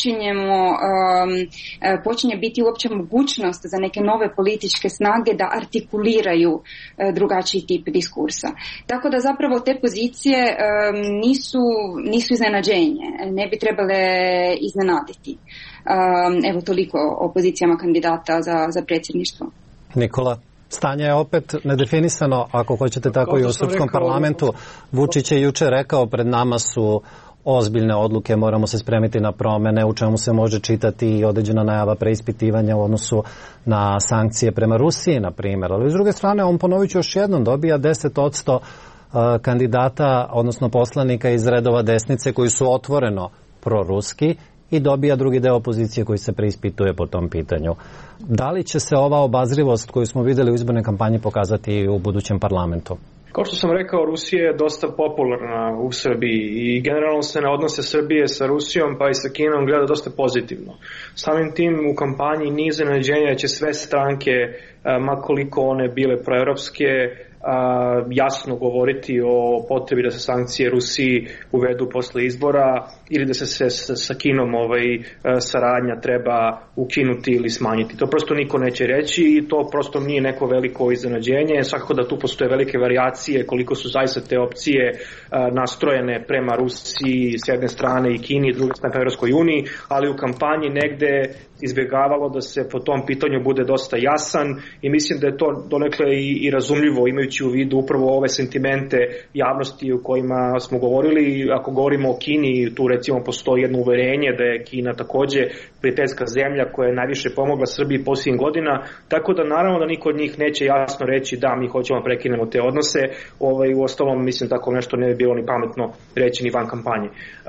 počinje biti uopće mogućnost za neke nove političke snage da artikuliraju drugačiji tip diskursa. Tako da zapravo te pozicije nisu iznenađenje, ne bi trebale iznenaditi. Evo toliko o pozicijama kandidata za predsjedništvo. Nikola? Stanje je opet nedefinisano, ako hoćete tako i u srpskom parlamentu. Vučić je juče rekao, pred nama su ozbiljne odluke, moramo se spremiti na promene, u čemu se može čitati i određena najava preispitivanja u odnosu na sankcije prema Rusiji, na primjer. Ali s druge strane, on, ponovit ću još jednom, dobija 10% kandidata, odnosno poslanika iz redova desnice koji su otvoreno proruski i dobija drugi deo opozicije koji se preispituje po tom pitanju. Da li će se ova obazrivost koju smo vidjeli u izbornoj kampanji pokazati i u budućem parlamentu? Kao što sam rekao, Rusija je dosta popularna u Srbiji i generalno se na odnose Srbije sa Rusijom pa i sa Kinom gleda dosta pozitivno. Samim tim u kampanji nije iznenađenje da će sve stranke, ma koliko one bile proevropske, jasno govoriti o potrebi da se sankcije Rusiji uvedu posle izbora ili da se sa Kinom saradnja treba ukinuti ili smanjiti. To prosto niko neće reći i to prosto nije neko veliko iznenađenje. Svakako da tu postoje velike varijacije koliko su zaista te opcije nastrojene prema Rusiji s jedne strane i Kini i druge strane Evropskoj uniji, ali u kampanji negde izbjegavalo da se po tom pitanju bude dosta jasan i mislim da je to donekle i razumljivo imajući u vidu upravo ove sentimente javnosti o kojima smo govorili. Ako govorimo o Kini, tu recimo postoji jedno uverenje da je Kina takođe prijateljska zemlja koja je najviše pomogla Srbiji posljednjih godina, tako da naravno da niko od njih neće jasno reći da mi hoćemo da prekinemo te odnose. U ostalom mislim tako nešto ne bi bilo ni pametno reći ni van kampanje.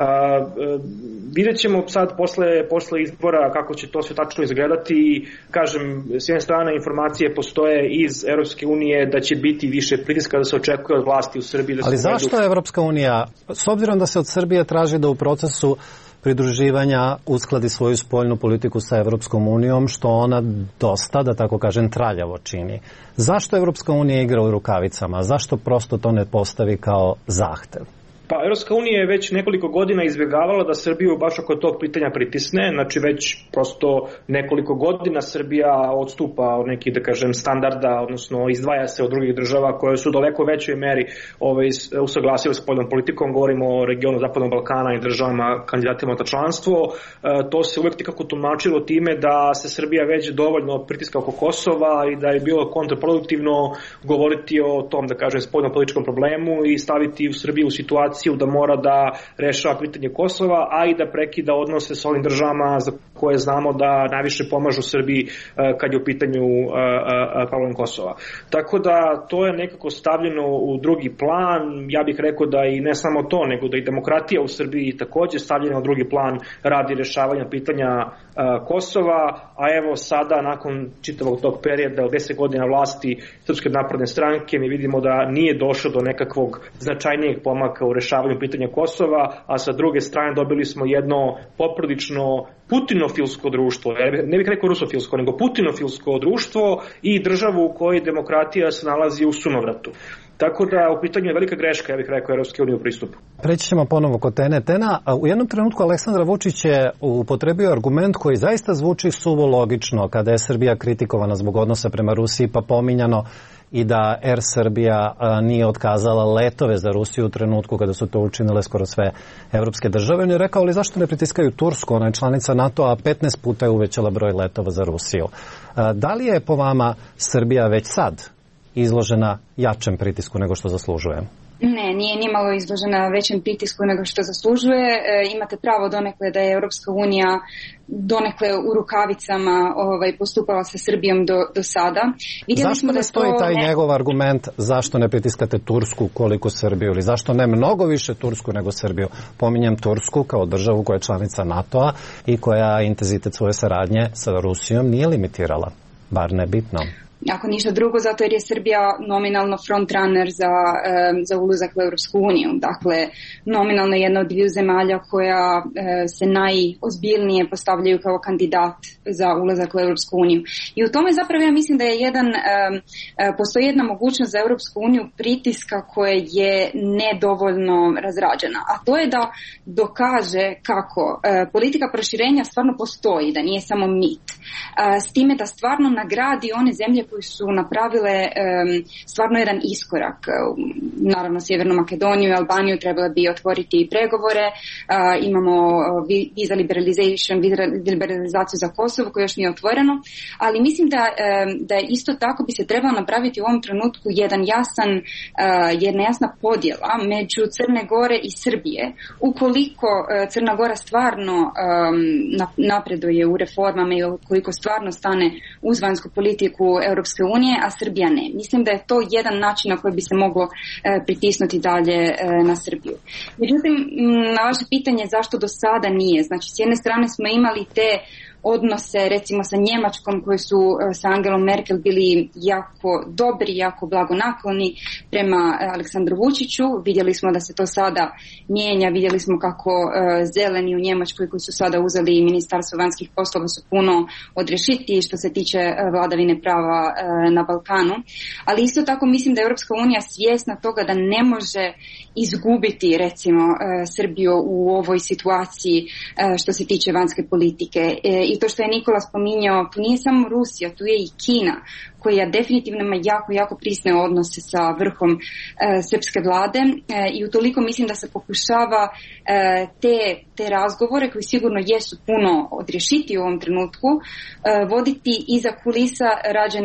Vidjet ćemo sad posle izbora kako će to sve tačno izgledati. Kažem, s jedne strane informacije postoje iz Evropske unije da će biti više pritiska da se očekuje od vlasti u Srbiji. Ali zašto Evropska unija, s obzirom da se od Srbije traži da u procesu pridruživanja uskladi svoju spoljnu politiku sa Evropskom unijom, što ona dosta, da tako kažem, traljavo čini. Zašto Evropska unija igra u rukavicama? Zašto prosto to ne postavi kao zahtev? Pa Evropska unija je već nekoliko godina izbjegavala da Srbiju baš oko tog pitanja pritisne, znači već prosto nekoliko godina Srbija odstupa od nekih, da kažem, standarda, odnosno izdvaja se od drugih država koje su daleko većoj meri usaglasile s spoljnom politikom, govorimo o regionu Zapadnog Balkana i državama kandidatima za članstvo. To se uvek nekako tumačilo time da se Srbija već dovoljno pritiska oko Kosova i da je bilo kontraproduktivno govoriti o tom, da kažem, spoljnom političkom problemu i staviti u Srbiju u situaciju da mora da rešava pitanje Kosova, a i da prekida odnose sa ovim državama za koje znamo da najviše pomažu Srbiji kad je u pitanju problem Kosova. Tako da to je nekako stavljeno u drugi plan. Ja bih rekao da i ne samo to, nego da i demokratija u Srbiji takođe stavljena u drugi plan radi rešavanja pitanja Kosova, a evo sada nakon čitavog tog perioda od 10 godina vlasti Srpske napredne stranke mi vidimo da nije došlo do nekakvog značajnijeg pomaka u rešavanju pitanja Kosova, a sa druge strane dobili smo jedno poprilično putinofilsko društvo, ne bih rekao rusofilsko, nego putinofilsko društvo i državu u kojoj demokratija se nalazi u sunovratu. Tako da u pitanju je velika greška, ja bih rekao, Evropske unije u pristupu. Preći ćemo ponovo kod TNT-a. U jednom trenutku Aleksandar Vučić je upotrebio argument koji zaista zvuči suvo logično kada je Srbija kritikovana zbog odnosa prema Rusiji, pa pominjano i da Air Srbija nije otkazala letove za Rusiju u trenutku kada su to učinile skoro sve evropske države. On je rekao, ali zašto ne pritiskaju Tursku, ona je članica NATO, a 15 puta je uvećala broj letova za Rusiju. Da li je po vama Srbija već sad izložena jačem pritisku nego što zaslužuje? Ne, nije nimalo izložena većem pritisku nego što zaslužuje. Imate pravo donekle da je Europska unija donekle u rukavicama postupala sa Srbijom do sada. Zašto ne stoji taj njegov argument zašto ne pritiskate Tursku koliko Srbiju ili zašto ne mnogo više Tursku nego Srbiju? Pominjem Tursku kao državu koja je članica NATO-a i koja intenzitet svoje saradnje sa Rusijom nije limitirala, bar ne bitno. Ako ništa drugo, zato jer je Srbija nominalno frontrunner za ulazak u Europsku uniju. Dakle, nominalno jedna od dviju zemalja koja se najozbiljnije postavljaju kao kandidat za ulazak u Europsku uniju. I u tome zapravo ja mislim da je postoji jedna mogućnost za Europsku uniju pritiska koja je nedovoljno razrađena. A to je da dokaže kako politika proširenja stvarno postoji, da nije samo mit. S time da stvarno nagradi one zemlje koji su napravile stvarno jedan iskorak. Naravno, Sjevernu Makedoniju i Albaniju trebala bi otvoriti pregovore. Imamo visa liberalizaciju za Kosovo koje još nije otvoreno. Ali mislim da isto tako bi se trebalo napraviti u ovom trenutku jedna jasna podjela među Crne Gore i Srbije. Ukoliko Crna Gora stvarno napreduje u reformama i ukoliko stvarno stane uz vanjsku politiku Europske unije, a Srbija ne. Mislim da je to jedan način na koji bi se moglo pritisnuti dalje na Srbiju. Međutim, na vaše pitanje zašto do sada nije. Znači, s jedne strane smo imali te odnose recimo sa Njemačkom koji su sa Angelom Merkel bili jako dobri, jako blagonakloni prema Aleksandru Vučiću. Vidjeli smo da se to sada mijenja, vidjeli smo kako zeleni u Njemačkoj koji su sada uzeli Ministarstvo vanjskih poslova su puno odrešitiji što se tiče vladavine prava na Balkanu. Ali isto tako mislim da je Europska unija svjesna toga da ne može izgubiti recimo Srbiju u ovoj situaciji što se tiče vanjske politike. I to što je Nikola spominjao, tu nije samo Rusija, tu je i Kina koja definitivno ima jako prisne odnose sa vrhom srpske vlade i utoliko mislim da se pokušava te razgovore koji sigurno jesu puno odrješiti u ovom trenutku voditi iza kulisa rađe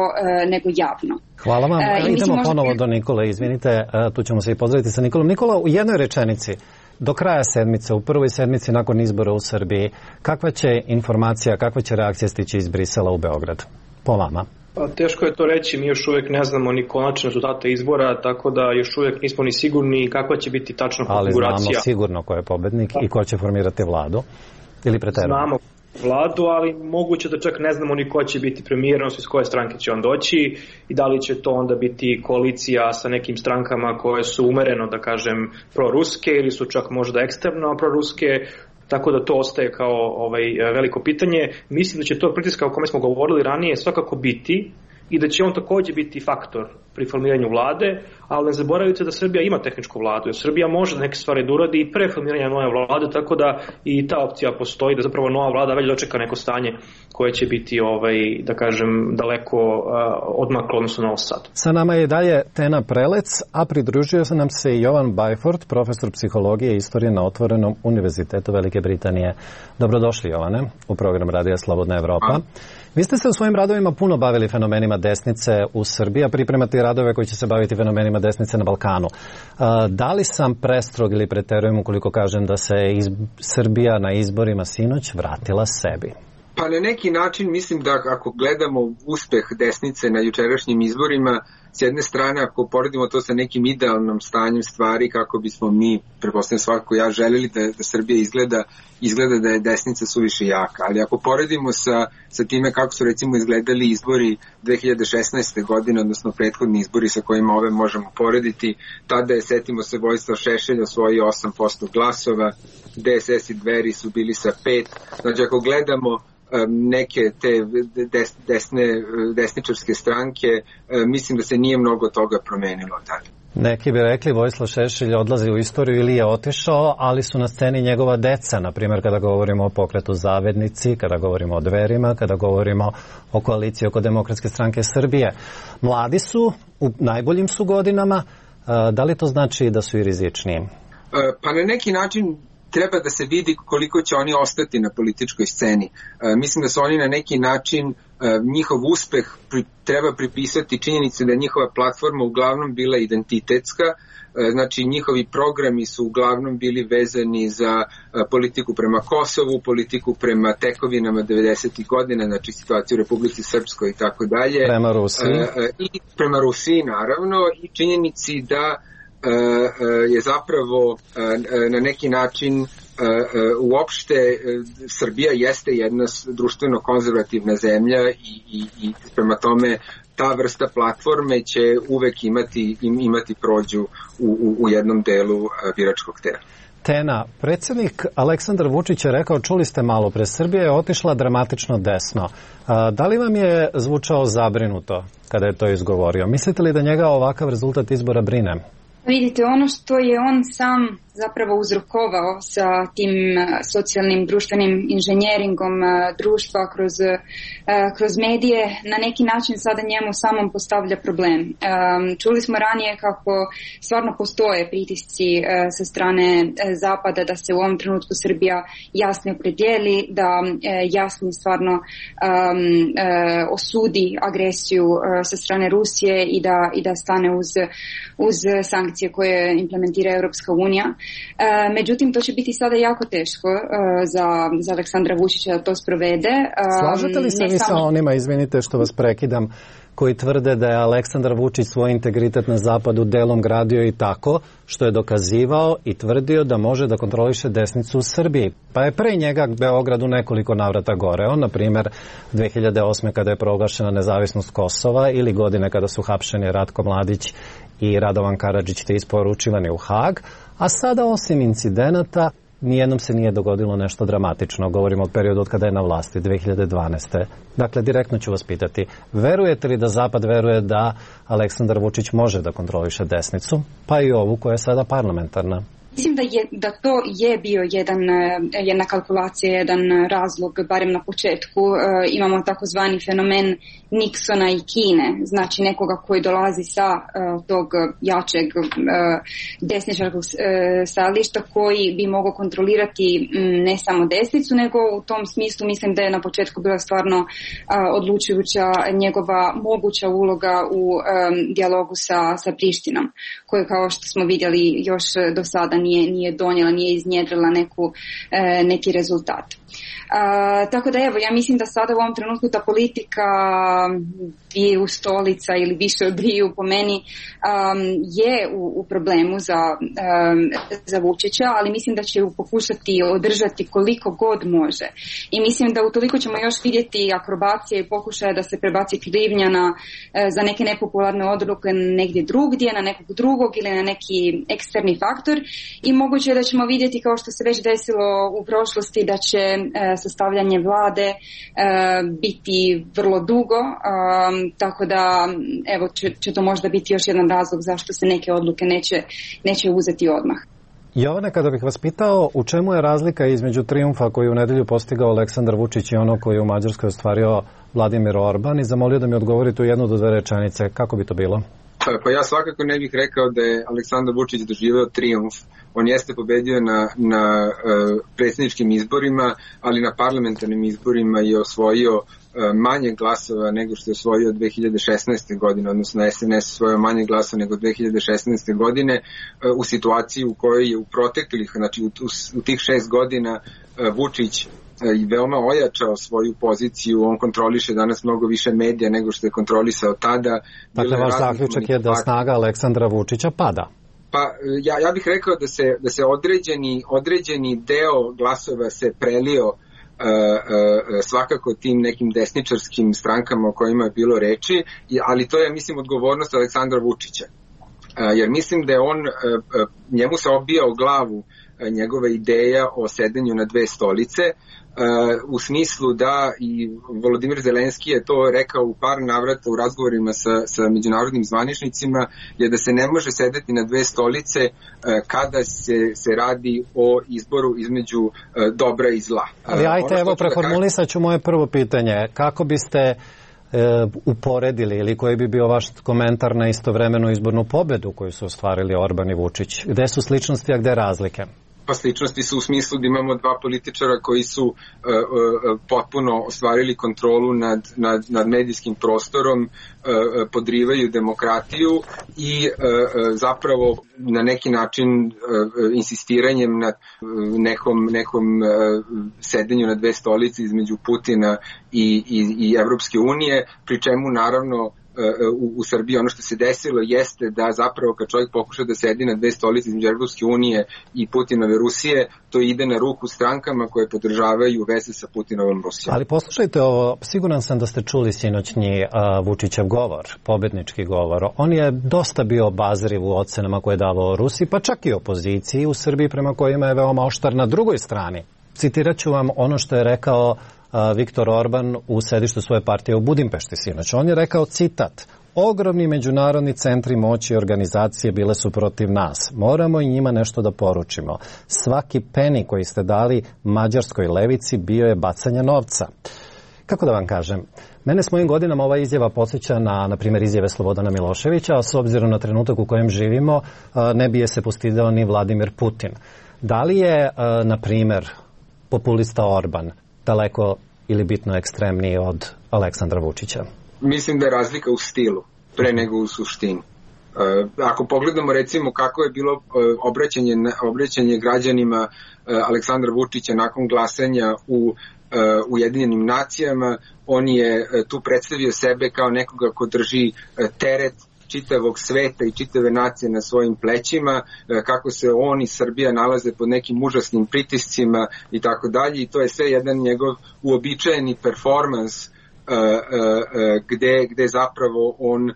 nego javno. Hvala vam. Idemo ponovo do Nikole, izvinite, tu ćemo se i pozdraviti sa Nikolom. Nikola, u jednoj rečenici, do kraja sedmice, u prvoj sedmici nakon izbora u Srbiji, kakva će informacija, kakva će reakcija stići iz Brisela u Beograd? Po vama. Pa, teško je to reći, mi još uvijek ne znamo ni konačne rezultate izbora, tako da još uvijek nismo ni sigurni kakva će biti tačna konfiguracija. Ali znamo sigurno ko je pobednik i ko će formirati vladu, ili preterano? Znamo vladu, ali moguće da čak ne znamo ni ko će biti premijer, odnosno iz koje stranke će on doći i da li će to onda biti koalicija sa nekim strankama koje su umereno, da kažem, proruske ili su čak možda eksterno proruske. Tako da to ostaje kao veliko pitanje. Mislim da će to pritiska o kome smo govorili ranije svakako biti i da će on također biti faktor pri formiranju vlade, ali ne zaboravite da Srbija ima tehničku vladu, jer Srbija može neke stvari da uradi i pre formiranja nove vlade, tako da i ta opcija postoji, da zapravo nova vlada već dočeka neko stanje koje će biti, da kažem, daleko odmaklo odnosno na sad. Sa nama je dalje Tena Prelec, a pridružio se nam se i Jovan Byford, profesor psihologije i istorije na Otvorenom univerzitetu Velike Britanije. Dobrodošli, Jovane, u program Radija Slobodna Evropa. Vi ste se u svojim radovima puno bavili fenomenima desnice u Srbiji, a pripremate radove koji će se baviti fenomenima desnice na Balkanu. Da li sam prestrog ili preterujem ukoliko kažem da se Srbija na izborima sinoć vratila sebi? Pa na neki način mislim da ako gledamo uspeh desnice na jučerašnjim izborima, s jedne strane ako poredimo to sa nekim idealnom stanjem stvari kako bismo mi, pretpostavljam svakako ja, želeli da Srbija izgleda da je desnica suviše jaka, ali ako poredimo sa time kako su recimo izgledali izbori 2016. godine, odnosno prethodni izbori sa kojima ove možemo porediti, tada je, setimo se, Vojislav Šešelj osvojio 8% glasova, DSS i Dveri su bili sa 5%, znači ako gledamo neke te desničarske stranke, mislim da se nije mnogo toga promenilo tada. Neki bi rekli Vojislav Šešelj odlazi u istoriju ili je otišao, ali su na sceni njegova deca, na primjer kada govorimo o pokretu Zavednici, kada govorimo o Dverima, kada govorimo o koaliciji oko Demokratske stranke Srbije. Mladi su, u najboljim su godinama, da li to znači da su i rizičniji? Pa na neki način treba da se vidi koliko će oni ostati na političkoj sceni. Mislim da su oni na neki način, njihov uspeh treba pripisati činjenici da je njihova platforma uglavnom bila identitetska, znači njihovi programi su uglavnom bili vezani za politiku prema Kosovu, politiku prema tekovinama 90. godina, znači situaciju u Republici Srpskoj i tako dalje. Prema Rusiji. I prema Rusiji naravno i činjenici da je zapravo na neki način uopšte Srbija jeste jedna društveno konzervativna zemlja i prema tome ta vrsta platforme će uvek imati prođu u jednom delu biračkog tela. Tena, predsjednik Aleksandar Vučić je rekao, čuli ste malo pre, Srbija je otišla dramatično desno. Da li vam je zvučao zabrinuto kada je to izgovorio? Mislite li da njega ovakav rezultat izbora brine? Vidite, ono što je on sam zapravo uzrokovao sa tim socijalnim društvenim inženjeringom društva kroz medije, na neki način sada njemu samom postavlja problem. Čuli smo ranije kako stvarno postoje pritisci sa strane Zapada da se u ovom trenutku Srbija jasno opredijeli, da jasno stvarno osudi agresiju sa strane Rusije i da stane uz sankcije koje implementira Europska unija. Međutim, to će biti sada jako teško za Aleksandra Vučića da to sprovede. Slažete li se vi sa onima, izvinite što vas prekidam, koji tvrde da je Aleksandar Vučić svoj integritet na zapadu delom gradio i tako što je dokazivao i tvrdio da može da kontroliše desnicu u Srbiji. Pa je pre njega Beograd u nekoliko navrata goreo, na primjer 2008. kada je proglašena nezavisnost Kosova ili godine kada su hapšeni Ratko Mladić i Radovan Karadžić te isporučivani u Hag, a sada osim incidenata nijednom se nije dogodilo nešto dramatično. Govorimo o periodu od kada je na vlasti, 2012. Dakle, direktno ću vas pitati, verujete li da Zapad veruje da Aleksandar Vučić može da kontroliše desnicu, pa i ovu koja je sada parlamentarna? Mislim da to je bio jedna kalkulacija, jedan razlog, barem na početku. Imamo takozvani fenomen Nixona i Kine, znači nekoga koji dolazi sa tog jačeg desničarskog stajališta koji bi mogao kontrolirati ne samo desnicu, nego u tom smislu mislim da je na početku bila stvarno odlučujuća njegova moguća uloga u dijalogu sa Prištinom, koju kao što smo vidjeli još do sada nije donijela, nije iznjedrila neki rezultat. Tako da evo, ja mislim da sada u ovom trenutku ta politika dviju stolica ili više od dviju po meni je u problemu za Vučića, ali mislim da će ju pokušati održati koliko god može. I mislim da utoliko ćemo još vidjeti akrobacije i pokušaje da se prebaci krivnja za neke nepopularne odluke negdje drugdje, na nekog drugog ili na neki eksterni faktor, i moguće je da ćemo vidjeti, kao što se već desilo u prošlosti, da će sastavljanje vlade biti vrlo dugo, tako da evo će to možda biti još jedan razlog zašto se neke odluke neće uzeti odmah. Jovana, kada bih vas pitao u čemu je razlika između trijumfa koji u nedelju postigao Aleksandar Vučić i ono koji je u Mađarskoj ostvario Vladimir Orban, i zamolio da mi odgovorite u 1 do 2 rečenice, kako bi to bilo? Pa ja svakako ne bih rekao da je Aleksandar Vučić doživeo trijumf. On jeste pobedio na predsjedničkim izborima, ali na parlamentarnim izborima je osvojio manje glasova nego što je osvojio 2016. godine, odnosno SNS osvojio manje glasova nego 2016. godine, u situaciji u kojoj je u proteklih, znači u tih 6 godina Vučić i veoma ojačao svoju poziciju. On kontroliše danas mnogo više medija nego što je kontrolisao tada. Dakle, vaš zaključak je da snaga Aleksandra Vučića pada? Pa ja bih rekao da se određeni deo glasova se prelio svakako tim nekim desničarskim strankama o kojima je bilo reči, ali to je, mislim, odgovornost Aleksandra Vučića. Jer mislim da je njemu se obija o glavu njegova ideja o sedenju na 2 stolice, u smislu da i Volodimir Zelenski je to rekao u par navrata u razgovorima sa međunarodnim zvaničnicima, je da se ne može sedeti na 2 stolice kada se radi o izboru između dobra i zla. Ali ajte, evo, preformulisat ću moje prvo pitanje. Kako biste uporedili ili koji bi bio vaš komentar na istovremenu izbornu pobedu koju su ostvarili Orban i Vučić? Gde su sličnosti, a gde razlike? Pa sličnosti su u smislu da imamo 2 političara koji su potpuno ostvarili kontrolu nad medijskim prostorom, podrivaju demokratiju i zapravo na neki način insistiranjem na nekom sedenju na 2 stolice između Putina i Evropske unije, pri čemu naravno u Srbiji ono što se desilo jeste da zapravo kad čovjek pokuša da sedi na 2 stolice između Evropske unije i Putinove Rusije, to ide na ruku strankama koje podržavaju veze sa Putinovom Rusijom. Ali poslušajte ovo, siguran sam da ste čuli sinoćnji Vučićev govor, pobednički govor. On je dosta bio obazriv u ocenama koje je davao Rusiji, pa čak i opoziciji u Srbiji, prema kojima je veoma oštar na drugoj strani. Citirat ću vam ono što je rekao Viktor Orban u sedištu svoje partije u Budimpešti sinoć. On je rekao, citat: "Ogromni međunarodni centri moći i organizacije bile su protiv nas. Moramo i njima nešto da poručimo. Svaki peni koji ste dali mađarskoj levici bio je bacanje novca." Kako da vam kažem? Mene s mojim godinama ova izjava podsjeća na primjer, izjave Slobodana Miloševića, a s obzirom na trenutak u kojem živimo, ne bi je se postidao ni Vladimir Putin. Da li je, na primjer, populista Orban daleko ili bitno ekstremniji od Aleksandra Vučića? Mislim da je razlika u stilu, pre nego u suštini. Ako pogledamo recimo kako je bilo obraćanje građanima Aleksandra Vučića nakon glasanja u Ujedinjenim nacijama, on je tu predstavio sebe kao nekoga ko drži teret čitavog sveta i čitave nacije na svojim plećima, kako se on i Srbija nalaze pod nekim užasnim pritiscima i tako dalje, i to je sve jedan njegov uobičajeni performans gde zapravo on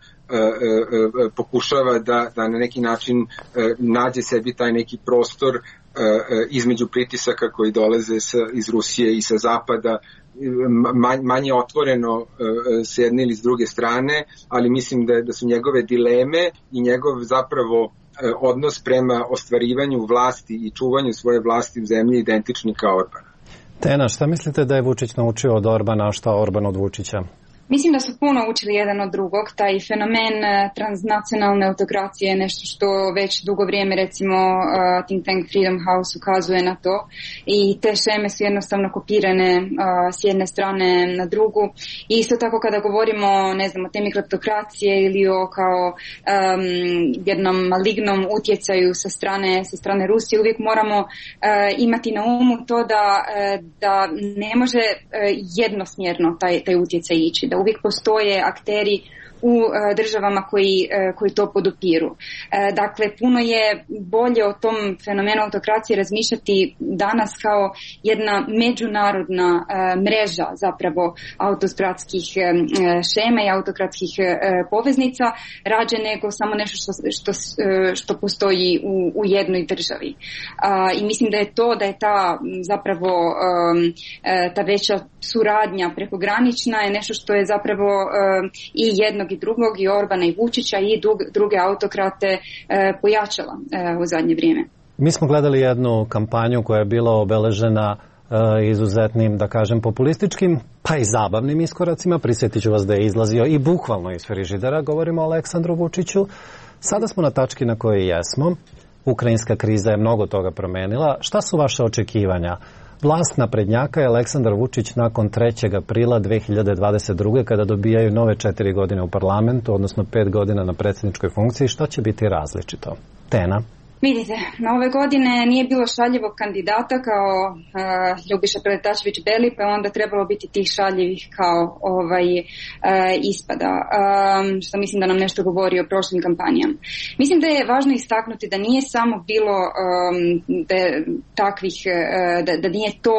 pokušava da na neki način nađe sebi taj neki prostor između pritisaka koji dolaze iz Rusije i sa zapada, manje otvoreno s jedne ili s druge strane, ali mislim da su njegove dileme i njegov zapravo odnos prema ostvarivanju vlasti i čuvanju svoje vlasti u zemlji identični kao Orbana. Tena, šta mislite da je Vučić naučio od Orbana, a šta Orban od Vučića? Mislim da su puno učili jedan od drugog. Taj fenomen transnacionalne autokracije je nešto što već dugo vrijeme, recimo think tank Freedom House ukazuje na to, i te šeme su jednostavno kopirane s jedne strane na drugu. I isto tako kada govorimo, ne znam, o temi kleptokracije ili o kao jednom malignom utjecaju sa strane Rusije, uvijek moramo imati na umu to da ne može jednosmjerno taj utjecaj ići, da uvijek postoje akteri u državama koji to podupiru. Dakle, puno je bolje o tom fenomenu autokracije razmišljati danas kao jedna međunarodna mreža zapravo autokratskih šema i autokratskih poveznica, rađe nego samo nešto što postoji u jednoj državi. I mislim da je ta zapravo ta veća suradnja prekogranična je nešto što je zapravo i jednog i drugog, i Orbana i Vučića i druge autokrate pojačala u zadnje vrijeme. Mi smo gledali jednu kampanju koja je bila obeležena izuzetnim, da kažem, populističkim, pa i zabavnim iskoracima. Prisjetit ću vas da je izlazio i bukvalno iz frižidera, govorimo o Aleksandru Vučiću. Sada smo na tački na kojoj jesmo. Ukrajinska kriza je mnogo toga promenila. Šta su vaše očekivanja? Vlast naprednjaka je Aleksandar Vučić nakon 3. aprila 2022. kada dobijaju nove 4 godine u parlamentu, odnosno 5 godina na predsjedničkoj funkciji. Šta će biti različito? Tena? Vidite, na ove godine nije bilo šaljivog kandidata kao Ljubiša Preletačević-Beli, pa je onda trebalo biti tih šaljivih kao ispada, što mislim da nam nešto govori o prošlim kampanjama. Mislim da je važno istaknuti da nije samo bilo takvih, da nije to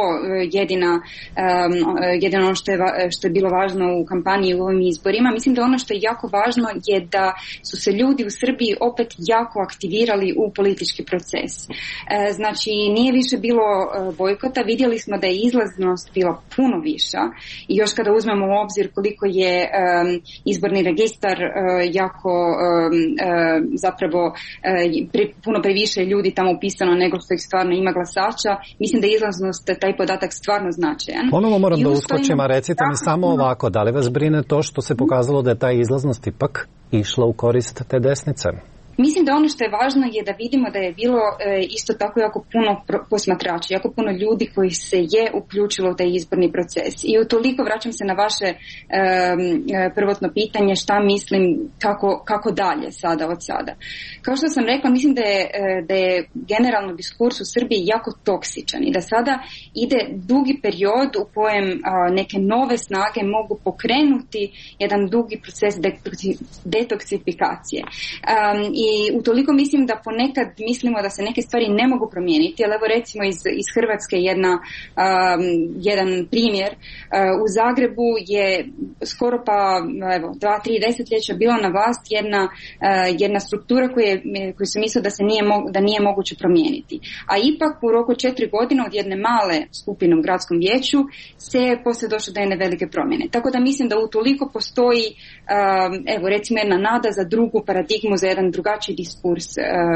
jedino ono što je bilo važno u kampanji i u ovim izborima. Mislim da ono što je jako važno je da su se ljudi u Srbiji opet jako aktivirali u politički proces. Znači, nije više bilo bojkota, vidjeli smo da je izlaznost bila puno viša, i još kada uzmemo u obzir koliko je izborni registar jako zapravo puno previše ljudi tamo upisano nego što ih stvarno ima glasača, mislim da je izlaznost, taj podatak stvarno značajan. Ponovo moram da uskočim, a recite mi samo ovako, da li vas brine to što se pokazalo da je ta izlaznost ipak išla u korist te desnice? Mislim da ono što je važno je da vidimo da je bilo isto tako jako puno posmatrača, jako puno ljudi koji se je uključilo u taj izborni proces. I utoliko vraćam se na vaše prvotno pitanje šta mislim kako dalje sada od sada. Kao što sam rekla, mislim da je generalno diskurs u Srbiji jako toksičan i da sada ide dugi period u kojem neke nove snage mogu pokrenuti jedan dugi proces detoksifikacije. I utoliko mislim da ponekad mislimo da se neke stvari ne mogu promijeniti, ali evo recimo iz Hrvatske jedan primjer. U Zagrebu je skoro pa 2-3 desetljeća bila na vlast jedna struktura koju se misle da nije moguće promijeniti. A ipak u roku 4 godine od jedne male skupine u gradskom vijeću se poslije došlo do jedne velike promjene. Tako da mislim da utoliko postoji recimo jedna nada za drugu paradigmu, za jedan drugačiji diskurs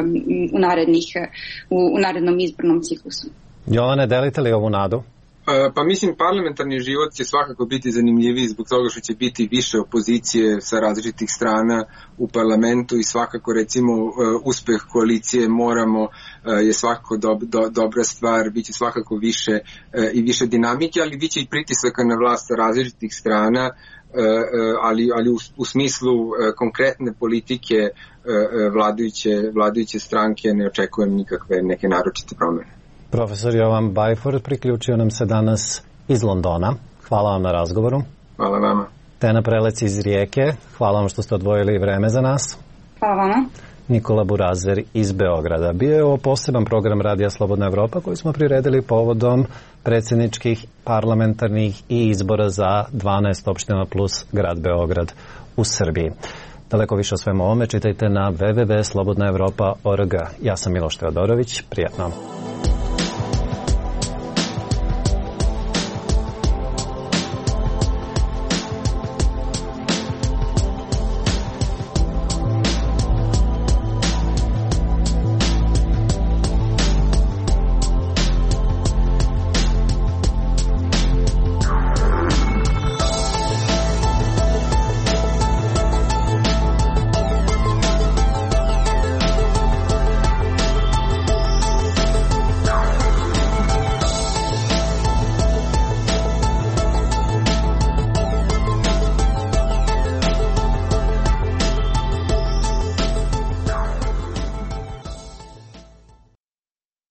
u narednom izbornom ciklusu. Jovane, delite li ovu nadu? Pa mislim, parlamentarni život će svakako biti zanimljiviji zbog toga što će biti više opozicije sa različitih strana u parlamentu i svakako recimo uspeh koalicije Moramo je svakako dobra stvar, bit će svakako više i više dinamike, ali bit će i pritisaka na vlast sa različitih strana ali u smislu konkretne politike vladajuće stranke ne očekujem nikakve neke naročite promene. Profesor Jovan Bajford priključio nam se danas iz Londona. Hvala vam na razgovoru. Hvala vama. Tena Prelec iz Rijeke. Hvala vam što ste odvojili vreme za nas. Hvala vama. Nikola Burazer iz Beograda. Bio je ovo poseban program Radija Slobodna Evropa koji smo priredili povodom predsjedničkih, parlamentarnih i izbora za 12 opština plus grad Beograd u Srbiji. Daleko više o svemu ovome čitajte na www.slobodnaevropa.org. Ja sam Miloš Teodorović. Prijatno.